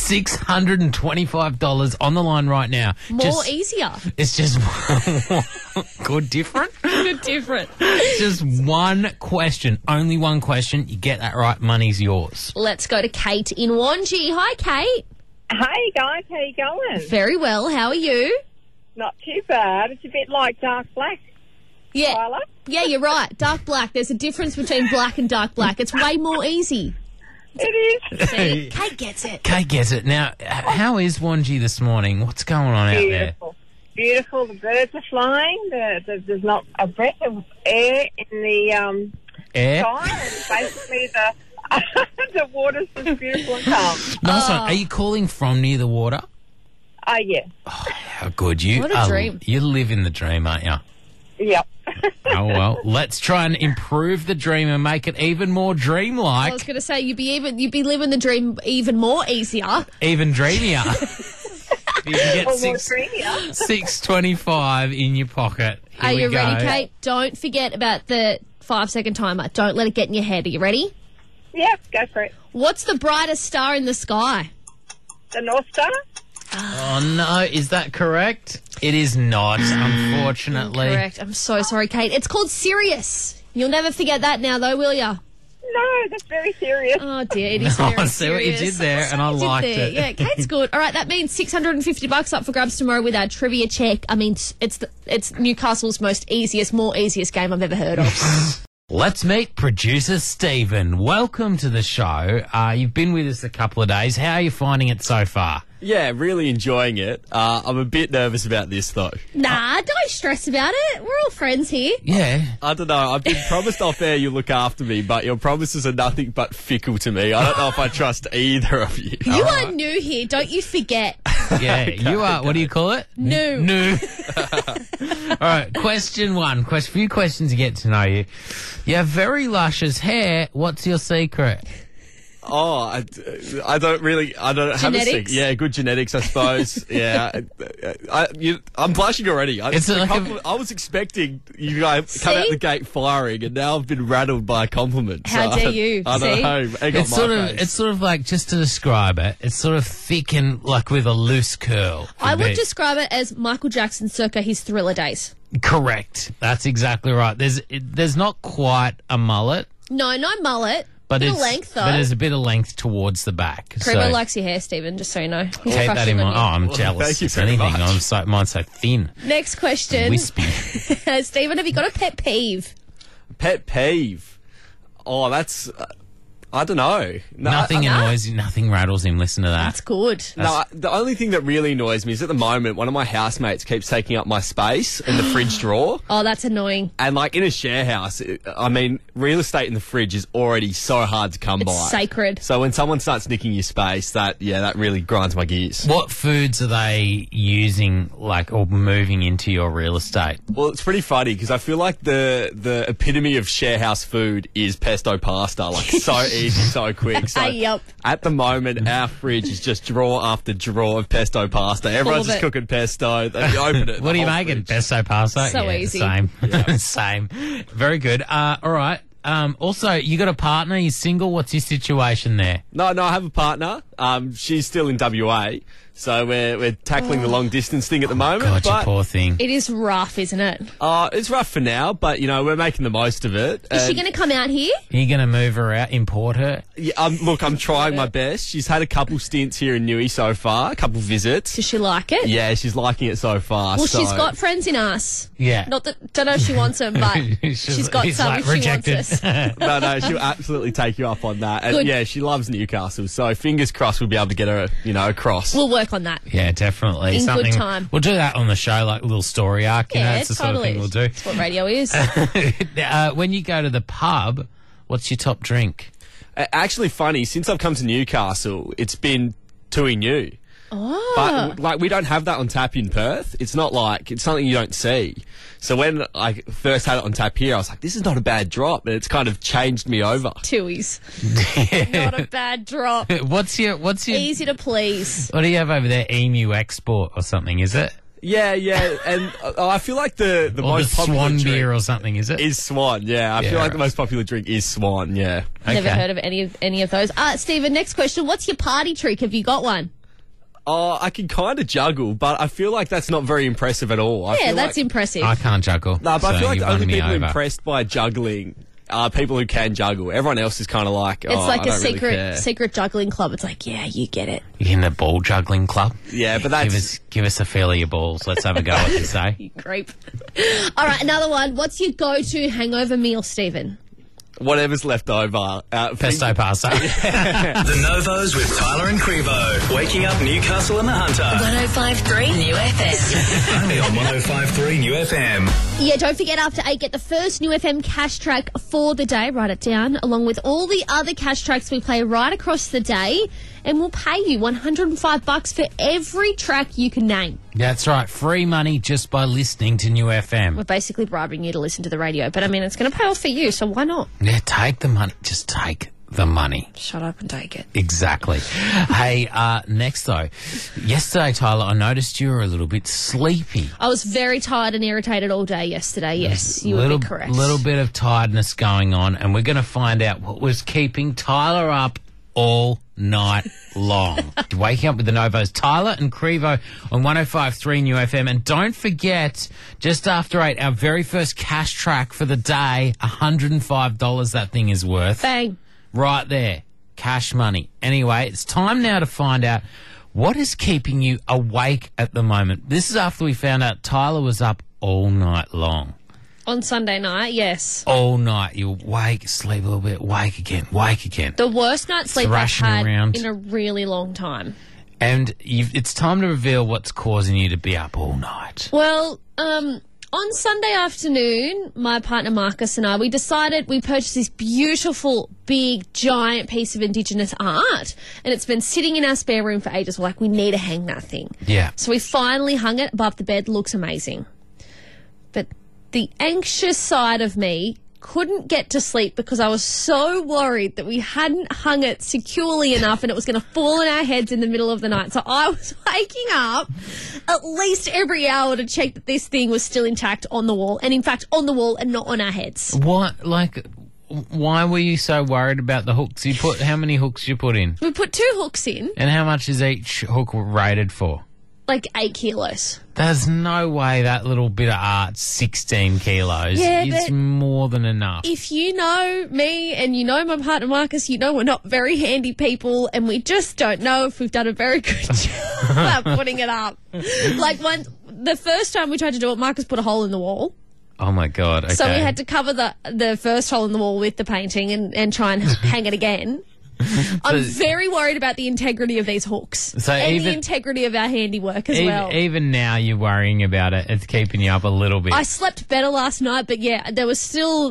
C: $625 on the line right now.
D: More easier.
C: It's just good different.
D: Good different.
C: Just one question. Only one question. You get that right, money's yours.
D: Let's go to Kate in Wangi. Hi, Kate.
K: Hey guys, how you going?
D: Very well. How are you?
K: Not too bad. It's a bit like dark black.
D: Yeah.
K: Tyler?
D: Yeah, you're right. Dark black. There's a difference between black and dark black. It's way more easy.
K: It is.
D: See, Kate gets it.
C: Kate gets it. Now, how is Wangi this morning? What's going on out there?
K: Beautiful. Beautiful. The birds are flying. There's not a breath of air in the
C: Air?
K: sky. And basically the water's just beautiful and calm.
C: Nice one. Are you calling from near the water?
K: Yeah.
C: How good. You
D: What a dream.
C: You live in the dream, aren't you?
K: Yep.
C: Oh, well, let's try and improve the dream and make it even more
D: I
C: dreamlike,
D: was going to say you'd be living the dream even more easier.
C: even dreamier. You can get
K: Or more dreamier.
C: $625 in your pocket. Here
D: Are
C: we
D: you
C: go.
D: ready, Kate? Don't forget about the 5-second timer. Don't let it get in your head. Are you ready?
K: Yeah, go for it.
D: What's the brightest star in the sky?
K: The North Star?
C: Oh, no. Is that correct? It is not, unfortunately.
D: Correct. I'm so sorry, Kate. It's called Sirius. You'll never forget that now, though, will ya?
K: No, that's very serious.
D: Oh, dear. It is
C: No,
D: very
C: I see what you
D: serious.
C: did there, and I
D: what you did
C: liked
D: there.
C: it.
D: Yeah, Kate's good. All right, that means $650 up for grabs tomorrow with our trivia check. I mean, it's Newcastle's more easiest game I've ever heard of.
C: Let's meet producer Stephen. Welcome to the show. You've been with us a couple of days. How are you finding it so far?
J: Yeah, really enjoying it. I'm a bit nervous about this, though.
D: Nah, don't stress about it. We're all friends here.
C: Yeah.
J: I don't know. I've been promised off air you'll look after me, but your promises are nothing but fickle to me. I don't know if I trust either of you.
D: You are new here. Don't you forget.
C: Yeah, you are. What do you call it?
D: New.
C: New. All right, question one. Few questions to get to know you. You have very luscious hair. What's your secret?
J: Oh, I don't have a
D: Genetics?
J: secret. Yeah, good genetics, I suppose. Yeah. I'm blushing already. I was expecting you guys come out
D: See?
J: the gate firing, and now I've been rattled by a compliment.
D: How
J: So
D: dare you,
J: I don't
D: see?
J: know. Egg on
C: It's
J: my face.
C: it's sort of like, just to describe it, it's sort of thick and like with a loose curl.
D: I would describe it as Michael Jackson circa his Thriller days.
C: Correct. That's exactly right. There's not quite a mullet,
D: No mullet.
C: but
D: Bit of
C: it's
D: length, though.
C: but there's a bit of length towards the back.
D: Crevo likes your hair, Stephen, just so you know. He's
C: Keep that
D: crushing
C: in
D: on
C: mind.
D: you.
C: Oh, I'm jealous.
J: thank you
C: If
J: very
C: anything,
J: much.
C: mine's so thin,
D: Next question.
C: wispy.
D: Stephen, have you got a pet peeve?
J: Pet peeve. Oh, that's. I don't know. No,
C: Nothing annoys him. Nothing rattles him. Listen to that.
D: That's good.
J: No, the only thing that really annoys me is at the moment one of my housemates keeps taking up my space in the fridge drawer.
D: Oh, that's annoying.
J: And like in a share house, I mean, real estate in the fridge is already so hard to come by.
D: It's sacred.
J: So when someone starts nicking your space, that really grinds my gears.
C: What foods are they using, like, or moving into your real estate?
J: Well, it's pretty funny because I feel like the epitome of share house food is pesto pasta. Like so easy, so quick. So
D: Yep.
J: at the moment, our fridge is just drawer after drawer of pesto pasta. Everyone's
D: of
J: just
D: it.
J: cooking pesto. Then you open it.
C: What are
J: the
C: you
J: whole
C: making?
J: fridge.
C: Pesto pasta?
D: So
C: Yeah,
D: easy.
C: Same. Same. Very good. All right. Also, you got a partner? You single? What's your situation there?
J: No, I have a partner. She's still in WA, so we're tackling the long distance thing at the moment.
C: God, you
J: but
C: poor thing.
D: It is rough, isn't it?
J: it's rough for now, but you know we're making the most of it.
D: Is she
J: And-
D: going to come out here?
C: Are you going to move her out, import her?
J: Yeah, I'm trying my best. She's had a couple stints here in Newey so far, a couple visits.
D: Does she like it?
J: Yeah, she's liking it so far.
D: Well,
J: so.
D: she's got friends in us.
C: Yeah.
D: Not that, don't know if she wants them, but she's got
C: he's
D: some
C: like,
D: if she
C: rejected.
D: wants us.
J: No, she'll absolutely take you up on that. And
D: Good.
J: yeah, she loves Newcastle, so fingers crossed we'll be able to get her, across.
D: We'll work on that.
C: Yeah, definitely.
D: In good
C: Something
D: time.
C: We'll do that on the show, like a little story arc. You know,
D: Yeah,
C: it's the
D: totally.
C: sort of thing we'll do.
D: That's what radio is.
C: When you go to the pub, what's your top drink?
J: Actually, funny, since I've come to Newcastle, it's been Tui New.
D: Oh.
J: But like we don't have that on tap in Perth. It's not like it's something you don't see. So when I first had it on tap here, I was like, "This is not a bad drop," and it's kind of changed me over.
D: Tui's. Not a bad drop.
C: What's your
D: Easy to please.
C: what do you have over there? Emu Export or something, is it?
J: Yeah, and I feel like the
C: Or
J: most
C: the
J: popular
C: Swan
J: drink
C: beer or something, is it?
J: is Swan. Yeah, I
C: Yeah,
J: feel like
C: right.
J: the most popular drink is Swan. Yeah.
D: Never
C: Okay.
D: heard of any of those. Stephen, next question. What's your party trick? Have you got one?
J: Oh, I can kind of juggle, but I feel like that's not very impressive at all. I
D: Yeah,
J: feel
D: that's
J: like,
D: impressive.
C: I can't juggle.
J: No, but I
C: so
J: feel like
C: you
J: the only
C: won me
J: people
C: over.
J: impressed by juggling are people who can juggle. Everyone else is kind of like,
D: It's like
J: I
D: a
J: don't really care.
D: secret juggling club. It's like, yeah, you get it.
C: You in the ball juggling club?
J: Yeah, but that's
C: Give us a feel of your balls. Let's have a go, what you say.
D: You creep. All right, another one. What's your go-to hangover meal, Stephen?
J: whatever's left over.
C: Pesto pasta.
A: The Novos with Tyler and Crevo. Waking up Newcastle and the Hunter.
B: 1053 New FM.
A: Only on 1053 New FM.
D: Yeah, don't forget after 8, get the first New FM cash track for the day. Write it down, along with all the other cash tracks we play right across the day. And we'll pay you $105 for every track you can name.
C: That's right. Free money just by listening to New FM.
D: We're basically bribing you to listen to the radio. But, I mean, it's going to pay off for you, so why not?
C: Yeah, take the money. Just take the money.
D: Shut up and take it.
C: Exactly. Hey, next though. Yesterday, Tyler, I noticed you were a little bit sleepy.
D: I was very tired and irritated all day yesterday. Yes, you would be correct.
C: Little bit of tiredness going on, and we're going to find out what was keeping Tyler up all night long. Waking up with the Novos, Tyler and Crevo on 105.3 New FM. And don't forget, just after 8, our very first cash track for the day, $105 that thing is worth.
D: Bang.
C: Right there. Cash money. Anyway, it's time now to find out what is keeping you awake at the moment. This is after we found out Tyler was up all night long.
D: On Sunday night, yes.
C: All night. You wake, sleep a little bit, wake again, wake again.
D: The worst night's sleep I've
C: Thrashing
D: had
C: around.
D: in a really long time.
C: And it's time to reveal what's causing you to be up all night.
D: Well, on Sunday afternoon, my partner Marcus and I, we purchased this beautiful, big, giant piece of Indigenous art, and it's been sitting in our spare room for ages. We're like, we need to hang that thing.
C: Yeah.
D: So we finally hung it above the bed. Looks amazing. But the anxious side of me couldn't get to sleep because I was so worried that we hadn't hung it securely enough and it was going to fall on our heads in the middle of the night. So I was waking up at least every hour to check that this thing was still intact on the wall, and in fact on the wall and not on our heads.
C: What, why were you so worried about the hooks? How many hooks you put in?
D: We put 2 hooks in.
C: And how much is each hook rated for?
D: Like 8 kilos.
C: There's no way that little bit of art's 16 kilos.
D: Yeah,
C: it's
D: but
C: more than enough.
D: If you know me and you know my partner Marcus, you know we're not very handy people, and we just don't know if we've done a very good job at putting it up. Like the first time we tried to do it, Marcus put a hole in the wall.
C: Oh my God, okay.
D: So we had to cover the first hole in the wall with the painting and try and hang it again. I'm very worried about the integrity of these hooks and the integrity of our handiwork as well.
C: Even now you're worrying about it. It's keeping you up a little bit.
D: I slept better last night, but yeah, there was still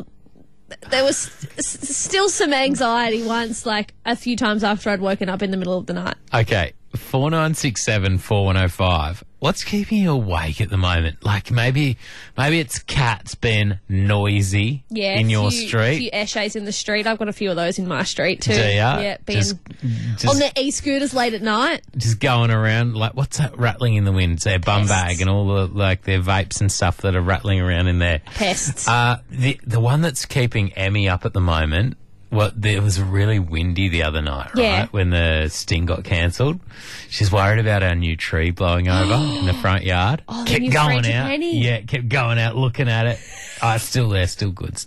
D: some anxiety once, like a few times after I'd woken up in the middle of the night.
C: Okay, 4967 4105. What's keeping you awake at the moment? Like maybe it's cats being noisy in your street.
D: A few Eshays in the street. I've got a few of those in my street too.
C: Do ya?
D: Yeah, being on their e-scooters late at night.
C: Just going around, like, what's that rattling in the wind? It's their bum bag and all the, like, their vapes and stuff that are rattling around in there.
D: Pests.
C: The one that's keeping Emmy up at the moment, it was really windy the other night, right?
D: Yeah.
C: When the Sting got cancelled. She's worried about our new tree blowing over in the front yard.
D: Oh,
C: kept
D: new
C: going
D: Frankie
C: out.
D: Penny.
C: Yeah, kept going out, looking at it. It's still there, still good.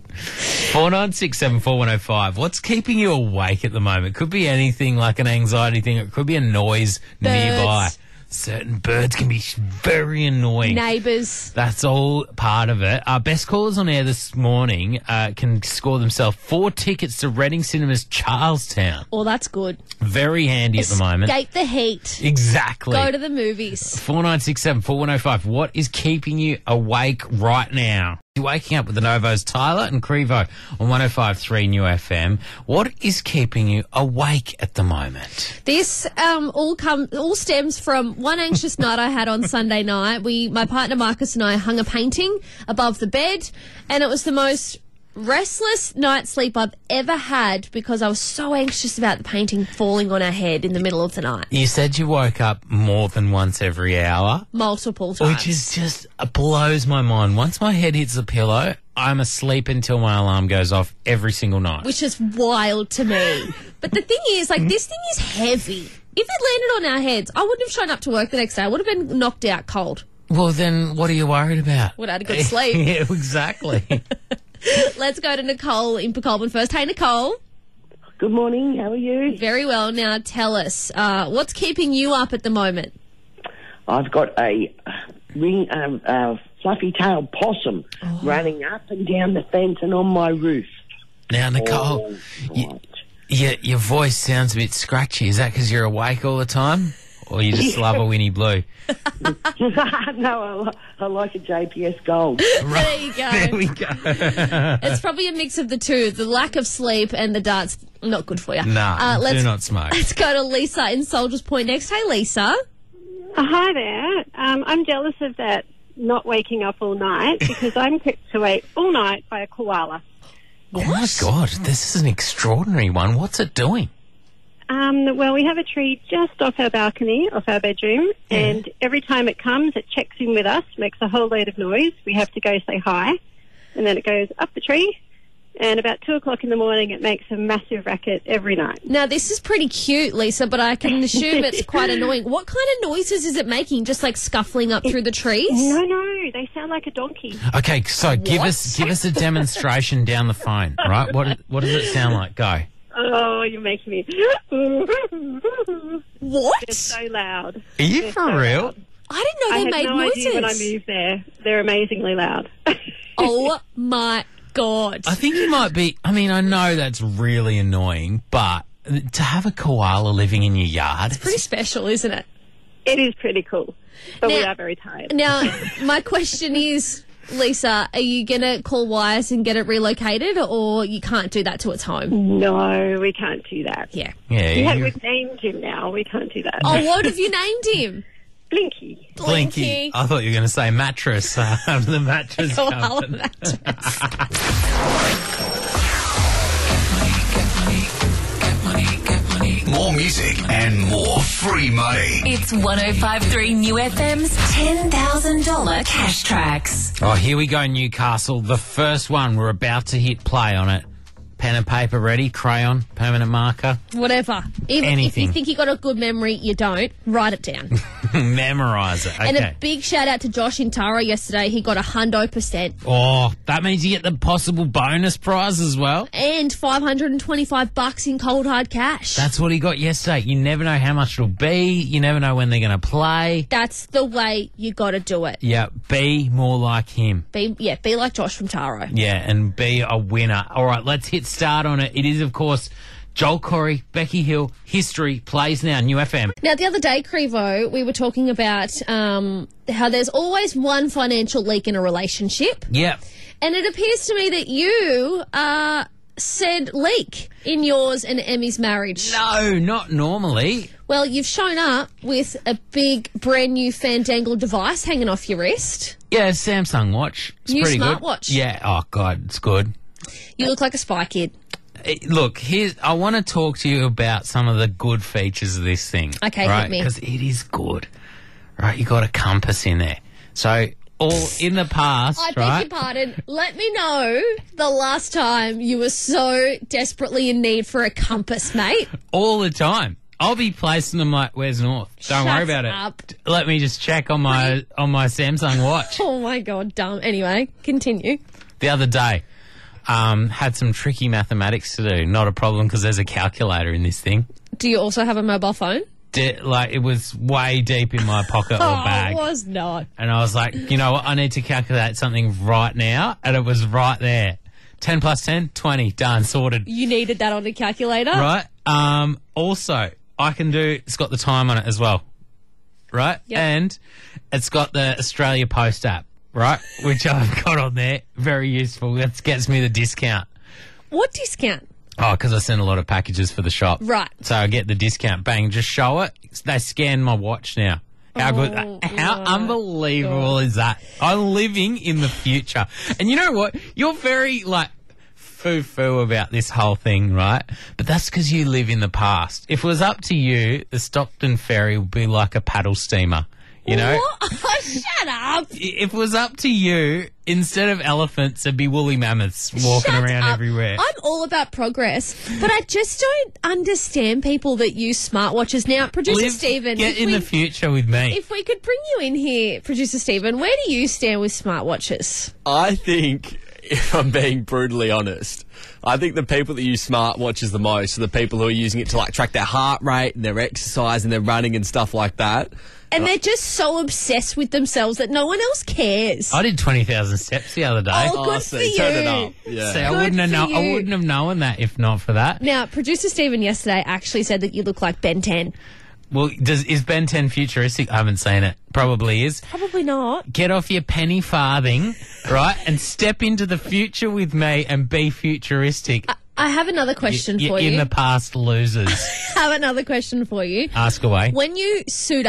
C: 4967 4105. What's keeping you awake at the moment? Could be anything, like an anxiety thing. It could be a noise nearby. Certain birds can be very annoying.
D: Neighbours.
C: That's all part of it. Our best callers on air this morning can score themselves 4 tickets to Reading Cinemas Charlestown.
D: Oh, that's good.
C: Very handy at the moment.
D: Escape the heat.
C: Exactly.
D: Go to the movies.
C: 4967 4105. What is keeping you awake right now? You're waking up with the Novos, Tyler and Crevo on 105.3 New FM. What is keeping you awake at the moment?
D: This all stems from one anxious night I had on Sunday night. My partner Marcus and I hung a painting above the bed, and it was the most restless night's sleep I've ever had because I was so anxious about the painting falling on our head in the middle of the night.
C: You said you woke up more than once every hour.
D: Multiple times.
C: Which is just blows my mind. Once my head hits the pillow, I'm asleep until my alarm goes off every single night.
D: Which is wild to me. But the thing is, like, this thing is heavy. If it landed on our heads, I wouldn't have shown up to work the next day. I would have been knocked out cold.
C: Well, then what are you worried about?
D: Would have had a good sleep.
C: Yeah, exactly.
D: Let's go to Nicole in Colburn first. Hey, Nicole.
L: Good morning. How are you?
D: Very well. Now, tell us, what's keeping you up at the moment?
L: I've got a fluffy-tailed possum running up and down the fence and on my roof.
C: Now, Nicole, your voice sounds a bit scratchy. Is that because you're awake all the time? Or you just love a Winnie Blue?
L: No, I like a JPS Gold.
D: There you go.
C: There we go.
D: It's probably a mix of the two. The lack of sleep and the darts, not good for you.
C: Nah, do not smoke.
D: Let's go to Lisa in Soldiers Point next. Hey, Lisa.
M: Hi there. I'm jealous of that not waking up all night because I'm kept awake all night by a koala.
C: Oh my God, this is an extraordinary one. What's it doing?
M: Well, we have a tree just off our balcony, off our bedroom, and every time it comes, it checks in with us, makes a whole load of noise. We have to go say hi, and then it goes up the tree, and about 2 o'clock in the morning, it makes a massive racket every night.
D: Now, this is pretty cute, Lisa, but I can assume it's quite annoying. What kind of noises is it making? Just like scuffling up through the trees?
M: No, they sound like a donkey.
C: Okay, so give us a demonstration down the phone, right? What does it sound like? Go.
M: Oh, you're making me...
D: What?
M: They're so loud.
C: Are you
M: They're
C: for
M: so
C: real?
M: loud.
D: I didn't know they made
M: I had no
D: noises.
M: idea when I moved there. They're amazingly loud.
D: Oh, my God.
C: I think you might be. I mean, I know that's really annoying, but to have a koala living in your yard,
D: Pretty special, isn't it?
M: It is pretty cool, but we
D: Now-
M: are very tired.
D: Now, my question is, Lisa, are you going to call Wise and get it relocated, or you can't do that till it's home?
M: No, we can't do that.
D: Yeah.
M: We've named him now. We can't do that.
D: Oh, what have you named him?
M: Blinky.
C: Blinky. I thought you were going to say mattress. The mattress
D: Koala
C: company.
A: More music and more free money.
B: It's 105.3 New FM's $10,000 cash tracks.
C: Oh, here we go, Newcastle. The first one. We're about to hit play on it. Pen and paper ready? Crayon? Permanent marker?
D: Whatever. Even if
C: Anything.
D: you think you got a good memory, you don't. Write it down.
C: Memorise it. Okay.
D: And a big shout out to Josh in Tara yesterday. He got 100%.
C: Oh, that means you get the possible bonus prize as well.
D: And $525 in cold hard cash.
C: That's what he got yesterday. You never know how much it'll be. You never know when they're going to play.
D: That's the way you got to do it.
C: Yeah, be more like him.
D: Be like Josh from Taro.
C: Yeah, and be a winner. All right, let's hit start on it. It is, of course, Joel Corey, Becky Hill, History plays now, New FM.
D: Now, the other day, Crevo, we were talking about how there's always one financial leak in a relationship.
C: Yeah.
D: And it appears to me that you said leak in yours and Emmy's marriage.
C: No, not normally.
D: Well, you've shown up with a big, brand new Fandangle device hanging off your wrist.
C: Yeah, Samsung watch. It's
D: New
C: pretty
D: smartwatch.
C: good. Yeah, oh, God, it's good.
D: You look like a spy kid.
C: Look, I want to talk to you about some of the good features of this thing.
D: Okay,
C: right?
D: hit me.
C: Because it is good. Right, you got a compass in there. So, all in the past,
D: I
C: right?
D: beg your pardon. Let me know the last time you were so desperately in need for a compass, mate.
C: All the time. I'll be placing them like, where's north? Don't worry about
D: up.
C: it. Let me just check on my Samsung watch.
D: Oh, my God, dumb. Anyway, continue.
C: The other day, had some tricky mathematics to do. Not a problem because there's a calculator in this thing.
D: Do you also have a mobile phone?
C: It was way deep in my pocket or bag.
D: It was not.
C: And I was like, you know what? I need to calculate something right now. And it was right there. 10 plus 10, 20. Done. Sorted.
D: You needed that on the calculator?
C: Right. Also, I can do, it's got the time on it as well. Right?
D: Yep.
C: And it's got the Australia Post app. Right? Which I've got on there. Very useful. That gets me the discount.
D: What discount?
C: Oh, because I send a lot of packages for the shop.
D: Right.
C: So I get the discount. Bang, just show it. They scan my watch now. How good? How unbelievable is that? I'm living in the future. And you know what? You're very, foo-foo about this whole thing, right? But that's because you live in the past. If it was up to you, the Stockton Ferry would be like a paddle steamer. You know?
D: What? Shut up.
C: If it was up to you, instead of elephants, it'd be woolly mammoths walking
D: Shut
C: around
D: up.
C: everywhere.
D: I'm all about progress, but I just don't understand people that use smartwatches. Now, Producer Stephen,
C: Get in the future with me.
D: if we could bring you in here, Producer Stephen, where do you stand with smartwatches?
J: I think, if I'm being brutally honest, I think the people that use smartwatches the most are the people who are using it to track their heart rate and their exercise and their running and stuff like that.
D: And they're just so obsessed with themselves that no one else cares.
C: I did 20,000 steps the other day.
D: Oh, good for you.
J: Turn it up. Yeah.
C: See, I
D: Good
C: wouldn't have known that if not for that.
D: Now, Producer Stephen yesterday actually said that you look like Ben 10.
C: Well, is Ben 10 futuristic? I haven't seen it. Probably is.
D: Probably not.
C: Get off your penny farthing, right, and step into the future with me and be futuristic.
D: I have another question for you.
C: In the past, losers.
D: I have another question for you.
C: Ask away.
D: When you suit up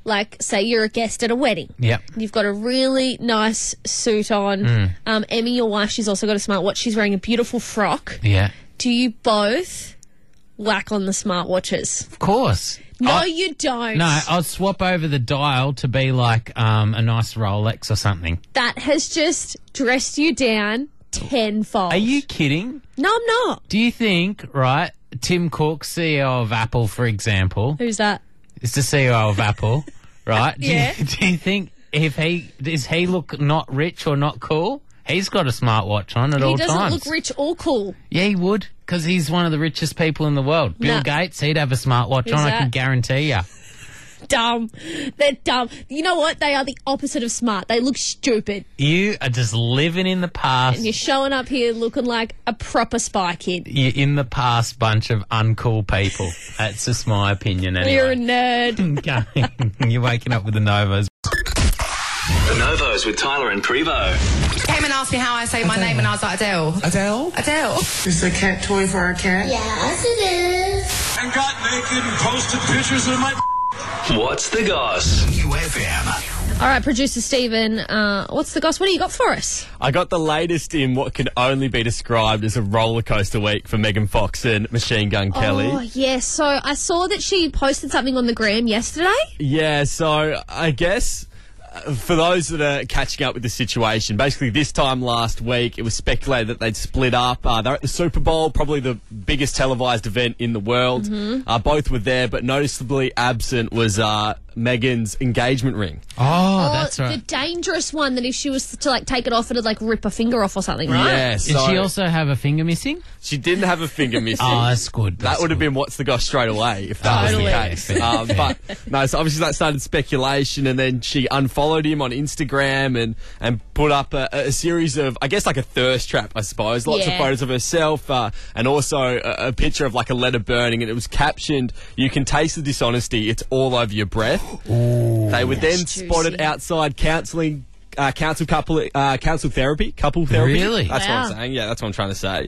D: like, say you're a guest at a wedding.
C: Yep.
D: You've got a really nice suit on. Emmy, your wife, she's also got a smartwatch. She's wearing a beautiful frock.
C: Yeah.
D: Do you both whack on the smartwatches?
C: Of course.
D: No, you don't.
C: No, I'll swap over the dial to be like a nice Rolex or something.
D: That has just dressed you down tenfold.
C: Are you kidding?
D: No, I'm not.
C: Do you think, right, Tim Cook, CEO of Apple, for example,
D: Who's that?
C: is the CEO of Apple, right?
D: Yeah.
C: Do you think does he look not rich or not cool? He's got a smartwatch on at all
D: He doesn't
C: times.
D: look rich or cool.
C: Yeah, he would, because he's one of the richest people in the world. Bill
D: Nah.
C: Gates, he'd have a smartwatch
D: Who's
C: on, I
D: that?
C: can guarantee you.
D: Dumb. They're dumb. You know what? They are the opposite of smart. They look stupid.
C: You are just living in the past.
D: And you're showing up here looking like a proper spy kid.
C: You're in the past bunch of uncool people. That's just my opinion anyway.
D: You're a nerd.
C: Okay. You're waking up with the Novos.
A: The Novos with Tyler and Prevo.
N: Came and asked me how I say my name, and I was like, Adele.
O: Adele?
N: Adele.
O: Is the cat toy for our cat?
N: Yes, it is.
O: And got naked and posted pictures of my...
A: What's the goss? UFM.
D: All right, producer Stephen, what's the goss? What do you got for us?
J: I got the latest in what can only be described as a roller coaster week for Megan Fox and Machine Gun Kelly.
D: Oh, yes. So I saw that she posted something on the gram yesterday.
J: Yeah, so I guess for those that are catching up with the situation, basically this time last week it was speculated that they'd split up. They're at the Super Bowl, probably the biggest televised event in the world. Both were there, but noticeably absent was Megan's engagement ring.
C: Oh, that's
D: The
C: right.
D: dangerous one that if she was to, like, take it off, it'd, like, rip a finger off or something, right?
J: Yeah,
C: Did
J: so
C: she also have a finger missing?
J: she didn't have a finger missing.
C: Oh, that's good.
J: That would have been what's the goss straight away if that
D: Totally.
J: was the case. But no, so obviously that started speculation, and then she unfollowed him on Instagram and put up a series of, I guess, like a thirst trap, I suppose. Lots of
D: Yeah.
J: photos of herself, and also a picture of like a letter burning, and it was captioned, "You can taste the dishonesty. It's all over your breath." They were then
D: That's
J: spotted
D: juicy.
J: outside counselling. Couple therapy.
C: Really?
J: That's
D: Wow.
J: what I'm saying. Yeah, that's what I'm trying to say.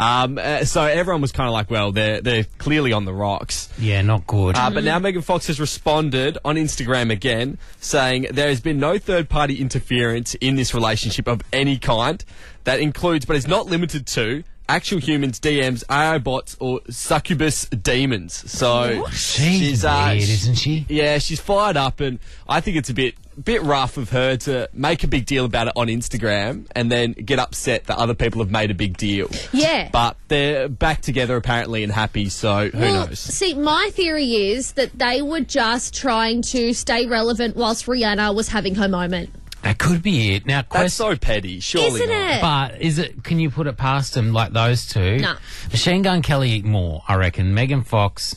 J: So everyone was kind of like, well, they're clearly on the rocks.
C: Yeah, not good.
J: But now Megan Fox has responded on Instagram again, saying there has been no third-party interference in this relationship of any kind. That includes, but is not limited to, actual humans, DMs, AI bots, or succubus demons. So
C: She's weird, isn't she?
J: Yeah, she's fired up, and I think it's a bit rough of her to make a big deal about it on Instagram and then get upset that other people have made a big deal.
D: Yeah.
J: But they're back together apparently and happy, so who knows?
D: See, my theory is that they were just trying to stay relevant whilst Rihanna was having her moment.
C: That could be it. Now,
J: That's so petty, surely
D: Isn't
J: not.
D: it?
C: But is it? Can you put it past them like those two?
D: No.
C: Machine Gun Kelly more, I reckon. Megan Fox,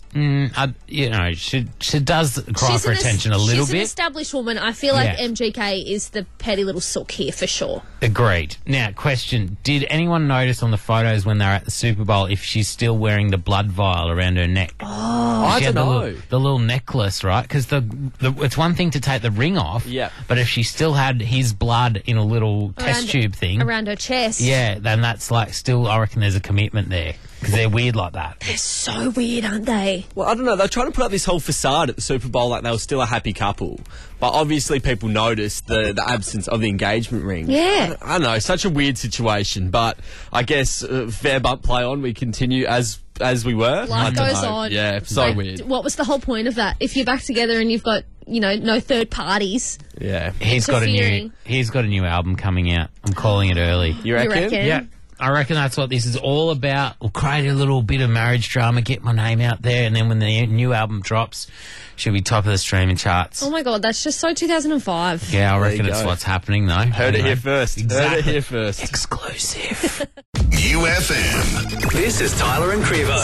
C: she does cry
D: She's
C: for attention a little
D: She's an
C: bit.
D: established woman. I feel like
C: Yeah.
D: MGK is the petty little sook here for sure.
C: Agreed. Now, question: did anyone notice on the photos when they were at the Super Bowl if she's still wearing the blood vial around her neck?
J: Oh, I
C: She had
J: don't
C: the
J: know.
C: little, the little necklace, right? Because it's one thing to take the ring off,
J: Yeah.
C: but if she still had his blood in a little test tube thing,
D: Around her chest.
C: yeah, then that's like still. I reckon there's a commitment there because they're weird like that.
D: They're so weird, aren't they?
J: Well, I don't know. They're trying to put up this whole facade at the Super Bowl like they were still a happy couple. But obviously people noticed the absence of the engagement ring.
D: Yeah.
J: I don't know. Such a weird situation. But I guess fair bump play on. We continue as we were. I
D: Life
J: don't
D: goes
J: know.
D: on.
J: Yeah, so
D: Like,
J: weird.
D: What was the whole point of that? If you're back together and you've got, no third parties.
J: Yeah.
C: He's got
D: Interfering.
C: he's got a new album coming out. I'm calling it early.
J: You reckon?
C: Yeah. I reckon that's what this is all about. We'll create a little bit of marriage drama, get my name out there, and then when the new album drops, she'll be top of the streaming charts.
D: Oh my God, that's just so 2005.
C: Yeah, I
J: There
C: reckon
J: you
C: it's
J: go.
C: what's happening, though.
J: Heard it
C: Anyway.
J: here first.
C: Exactly.
J: Heard it here first.
C: Exclusive.
A: UFM. This is Tyler and Crevo.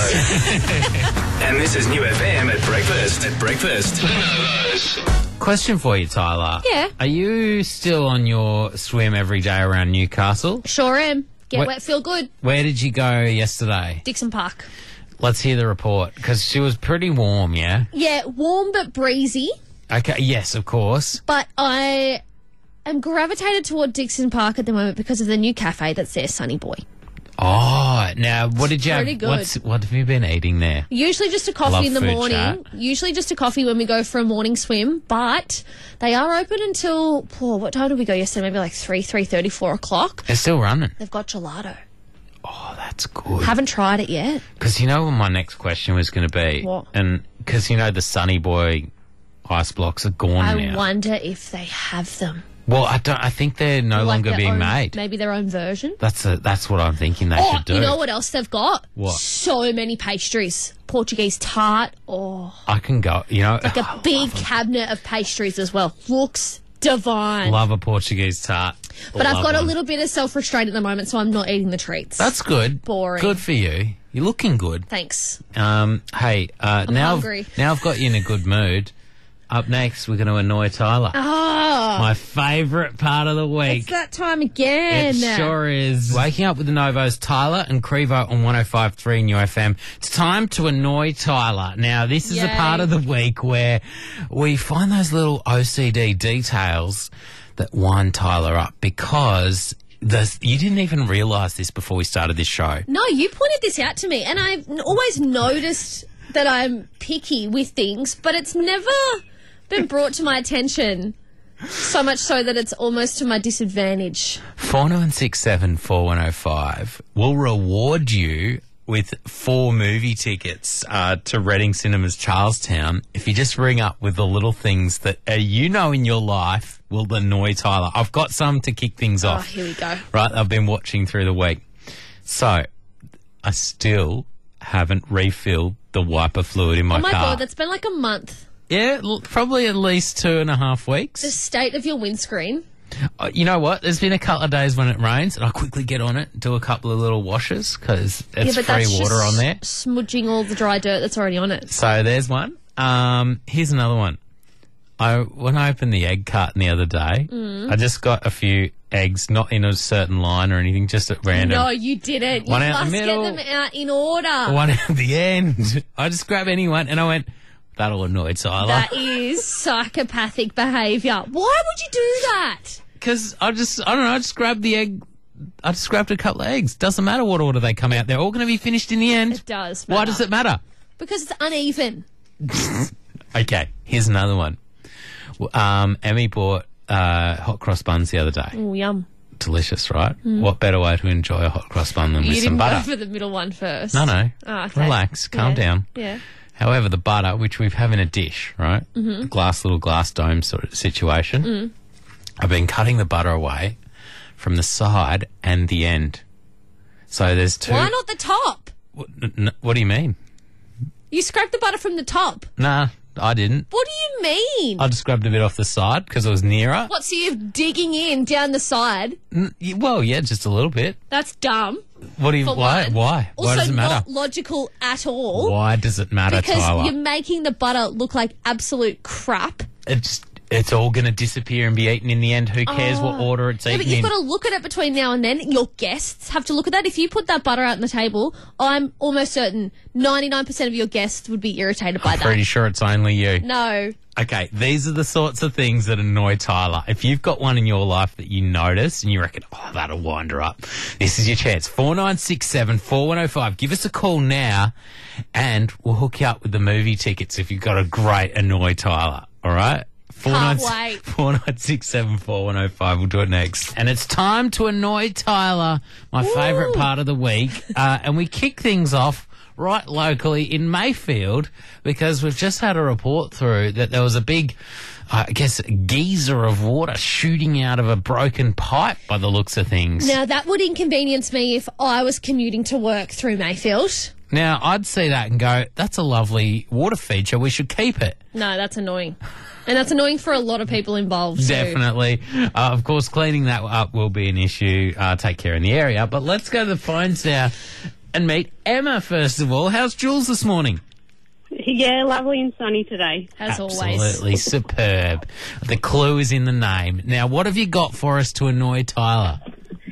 A: And this is New FM at breakfast. The Novos.
C: Question for you, Tyler.
D: Yeah.
C: Are you still on your swim every day around Newcastle?
D: Sure am. Get
C: What-
D: wet, feel good.
C: Where did you go yesterday?
D: Dixon Park.
C: Let's hear the report, because she was pretty warm, yeah?
D: Yeah, warm but breezy.
C: Okay, yes, of course.
D: But I am gravitated toward Dixon Park at the moment because of the new cafe that's there, Sunny Boy.
C: Oh, now what did you have?
D: Pretty good.
C: What have you been eating there?
D: Usually just a coffee
C: Love
D: in the
C: food
D: morning.
C: chat.
D: Usually just a coffee when we go for a morning swim. But they are open until, what time did we go yesterday? Maybe like 3:30, 4 o'clock.
C: They're still running.
D: They've got gelato.
C: Oh, that's good.
D: Haven't tried it yet.
C: Because you know what my next question was going to be?
D: What?
C: And because you know the Sunny Boy ice blocks are gone
D: I
C: now.
D: wonder if they have them.
C: Well, I think they're no
D: Like
C: longer
D: their
C: being
D: own-
C: made.
D: Maybe their own version.
C: That's what I'm thinking they should do.
D: You know what else they've got?
C: What?
D: So many pastries. Portuguese tart. Oh,
C: I can go. You know,
D: like a big cabinet of pastries as well. Looks divine.
C: love a Portuguese tart.
D: But I've
C: Love
D: got a
C: one.
D: little bit of self-restraint at the moment, so I'm not eating the treats.
C: That's good.
D: Boring.
C: Good for you. You're looking good.
D: Thanks.
C: Hey, now
D: hungry.
C: I've got you in a good mood. Up next, we're going to annoy Tyler.
D: Oh,
C: My favourite part of the week.
D: it's that time again.
C: It sure is. Waking up with the Novos, Tyler and Crevo on 105.3 New FM. It's time to annoy Tyler. Now, this is a
D: Yay.
C: part of the week where we find those little OCD details that wind Tyler up because you didn't even realise this before we started this show.
D: No, you pointed this out to me, and I've always noticed that I'm picky with things, but it's never been brought to my attention, so much so that it's almost to my disadvantage.
C: 4967 4105 will reward you with 4 movie tickets to Reading Cinemas Charlestown if you just ring up with the little things that you know in your life will annoy Tyler. I've got some to kick things
D: Oh,
C: off.
D: here we go.
C: Right, I've been watching through the week. So, I still haven't refilled the wiper fluid in my
D: Oh my
C: car.
D: God, that's been like a month.
C: Yeah, probably at least 2.5 weeks.
D: The state of your windscreen.
C: You know what? There's been a couple of days when it rains, and I quickly get on it, do a couple of little washes because it's
D: but
C: free
D: that's
C: water
D: just
C: on there.
D: smudging all the dry dirt that's already on it.
C: So there's one. Here's another one. When I opened the egg carton the other day, I just got a few eggs, not in a certain line or anything, just at random.
D: No, you didn't. You
C: One out the
D: must get
C: middle.
D: them out in order.
C: One at the end. I just grab anyone, and I went, that'll annoy Tyler.
D: That is psychopathic behaviour. Why would you do that?
C: Because I don't know, I just grabbed the egg. I just grabbed a couple of eggs. Doesn't matter what order they come out. They're all going to be finished in the end.
D: It does
C: Why
D: matter.
C: does it matter?
D: Because it's uneven.
C: Okay, here's another one. Emmy bought hot cross buns the other day.
D: Oh, yum.
C: Delicious, right? What better way to enjoy a hot cross bun than
D: You
C: with
D: didn't
C: some
D: go
C: butter?
D: for the middle one first.
C: No.
D: Oh, okay.
C: Relax, calm
D: Yeah.
C: down.
D: Yeah.
C: However, the butter, which we have in a dish, right?
D: Mm-hmm.
C: Little glass dome sort of situation.
D: Mm.
C: I've been cutting the butter away from the side and the end. So there's 2.
D: Why not the top?
C: What do you mean?
D: You scraped the butter from the top.
C: Nah, I didn't.
D: What do you mean?
C: I just grabbed a bit off the side because it was nearer.
D: What, so you're digging in down the side?
C: Well, yeah, just a little bit.
D: That's dumb.
C: What do you?
D: For
C: Why?
D: one.
C: Why?
D: Also
C: Why does it matter?
D: not logical at all.
C: Why does it matter,
D: Because
C: Tyler?
D: you're making the butter look like absolute crap.
C: It's all going to disappear and be eaten in the end. Who cares what order it's
D: Yeah,
C: eaten
D: but you've
C: in?
D: got to look at it between now and then. Your guests have to look at that. If you put that butter out on the table, I'm almost certain 99% of your guests would be irritated by that.
C: Pretty sure it's only you.
D: No.
C: Okay, these are the sorts of things that annoy Tyler. If you've got one in your life that you notice and you reckon, oh, that'll wind her up, this is your chance. 4967 4105. Give us a call now and we'll hook you up with the movie tickets if you've got a great annoy Tyler. All right?
D: Can't wait.
C: 4967 4105. We'll do it next. And it's time to annoy Tyler, my favourite part of the week. And we kick things off right locally in Mayfield because we've just had a report through that there was a big, I guess, geyser of water shooting out of a broken pipe by the looks of things.
D: Now, that would inconvenience me if I was commuting to work through Mayfield.
C: Now, I'd see that and go, that's a lovely water feature. We should keep it.
D: No, that's annoying. And that's annoying for a lot of people involved. too.
C: Definitely. Of course, cleaning that up will be an issue. Take care in the area. But let's go to the phones now and meet Emma, first of all. How's Jules this morning?
M: Yeah, lovely and sunny today.
D: As always.
C: Absolutely superb. The clue is in the name. Now, what have you got for us to annoy Tyler?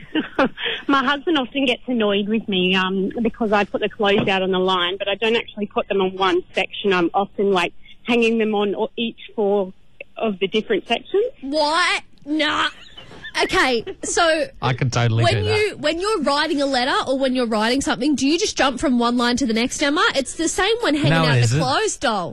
M: My husband often gets annoyed with me because I put the clothes out on the line, but I don't actually put them on one section. I'm often hanging them on each 4 of the different sections.
D: What? Nah. Okay, so
C: I could totally do that.
D: when you're writing a letter or when you're writing something, do you just jump from one line to the next, Emma? It's the same when hanging
C: No, it
D: out the
C: isn't.
D: clothes, doll.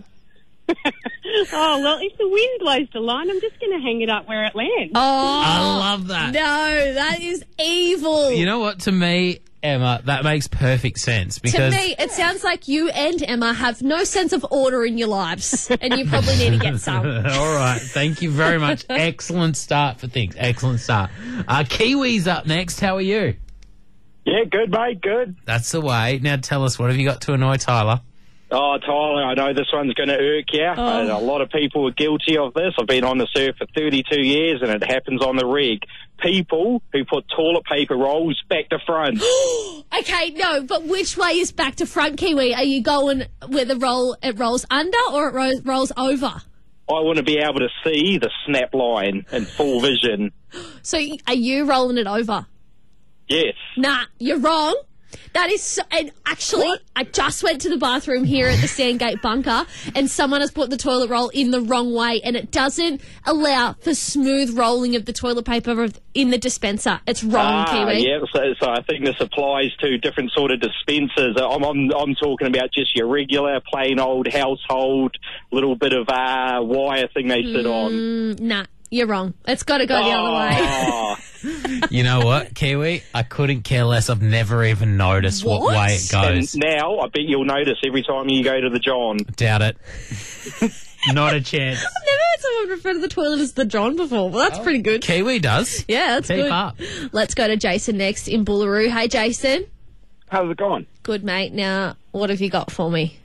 M: Oh, well, if the wind blows the line, I'm just going to hang it up where it lands.
D: Oh,
C: I love that.
D: No, that is evil.
C: You know what? To me, Emma, that makes perfect sense because
D: To me, it sounds like you and Emma have no sense of order in your lives, and you probably need to get some.
C: All right. Thank you very much. Excellent start for things. Excellent start. Kiwi's up next. How are you?
P: Yeah, good, mate, good.
C: That's the way. Now tell us, what have you got to annoy Tyler?
P: Oh, Tyler, I know this one's going to irk you. A lot of people are guilty of this. I've been on the surf for 32 years, and it happens on the rig. People who put toilet paper rolls back to front.
D: Okay, no, but which way is back to front, Kiwi? Are you going where it rolls under or it rolls over?
P: I want to be able to see the snap line in full vision.
D: So are you rolling it over?
P: Yes.
D: Nah, you're wrong. That is so, and actually, I just went to the bathroom here at the Sandgate bunker, and someone has put the toilet roll in the wrong way, and it doesn't allow for smooth rolling of the toilet paper in the dispenser. It's wrong, Kiwi.
P: Yeah, so I think this applies to different sort of dispensers. I'm talking about just your regular, plain old household, little bit of wire thing they sit on.
D: Nah, you're wrong. It's got to go the other way.
C: You know what, Kiwi? I couldn't care less. I've never even noticed what way it goes.
P: And now, I bet you'll notice every time you go to the John.
C: Doubt it. Not a chance.
D: I've never heard someone refer to the toilet as the John before. Well, that's pretty good.
C: Kiwi does.
D: Yeah, that's
C: Keep
D: good.
C: up.
D: Let's go to Jason next in Boolaroo. Hey, Jason.
Q: How's it going?
D: Good, mate. Now, what have you got for me?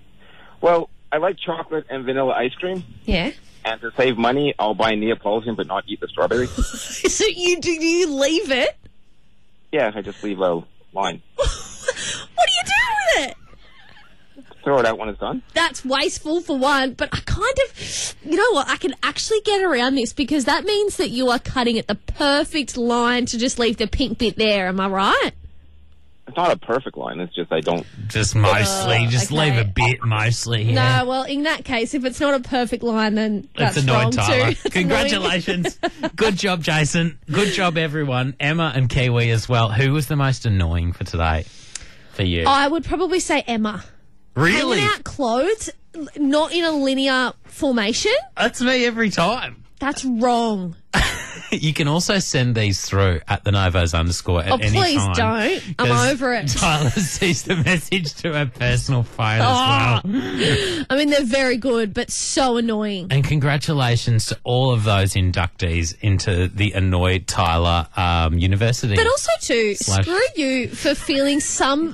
Q: Well, I like chocolate and vanilla ice cream.
D: Yeah.
Q: And to save money, I'll buy Neapolitan but not eat the strawberry.
D: So you leave it?
Q: Yeah, I just leave a line.
D: What do you do with it?
Q: Throw it out when it's done.
D: That's wasteful for one, but I kind of, you know what, I can actually get around this because that means that you are cutting it the perfect line to just leave the pink bit there. Am I right?
Q: It's not a perfect line. It's just I don't...
C: Just mostly. Just
D: okay.
C: leave a bit mostly. Yeah.
D: No, well, in that case, if it's not a perfect line, then
C: That's
D: that's
C: annoying,
D: wrong
C: Tyler.
D: too. It's
C: Congratulations. Good job, Jason. Good job, everyone. Emma and Kiwi as well. Who was the most annoying for today for you?
D: I would probably say Emma.
C: Really?
D: Hanging out clothes, not in a linear formation.
C: That's me every time.
D: That's wrong.
C: You can also send these through at the Novos _ at any
D: please
C: time.
D: don't. I'm
C: 'Cause
D: over it.
C: Tyler sees the message to her personal phone
D: Oh.
C: as well.
D: I mean, they're very good, but so annoying.
C: And congratulations to all of those inductees into the Annoyed Tyler University.
D: But also, too,
C: Slash-
D: screw you for feeling some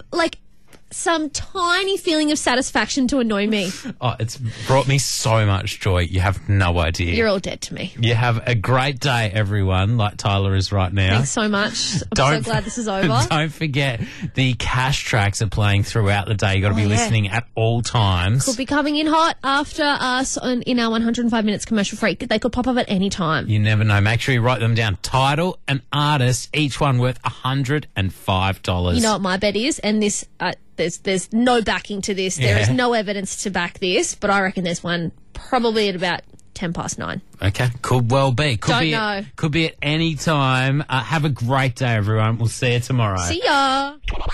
D: tiny feeling of satisfaction to annoy me.
C: Oh, it's brought me so much joy. You have no idea.
D: You're all dead to me.
C: You have a great day, everyone, like Tyler is right now.
D: Thanks so much. I'm so glad this is over.
C: Don't forget, the cash tracks are playing throughout the day. You've got to be
D: yeah.
C: listening at all times.
D: Could be coming in hot after us in our 105 minutes commercial free. They could pop up at any time.
C: You never know. Make sure you write them down. Title and artist, each one worth $105.
D: You know what my bet is, and this there's no backing to this. There is
C: Yeah.
D: no evidence to back this, but I reckon there's one probably at about 9:10.
C: Okay, could well be. Could
D: Don't
C: be
D: know.
C: Could be at any time. Have a great day, everyone. We'll see you tomorrow.
D: See ya.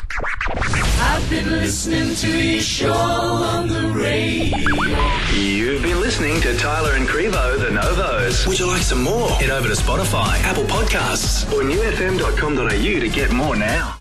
A: I've been listening to your show on the radio. You've been listening to Tyler and Crevo, the Novos. Would you like some more? Head over to Spotify, Apple Podcasts, or newfm.com.au to get more now.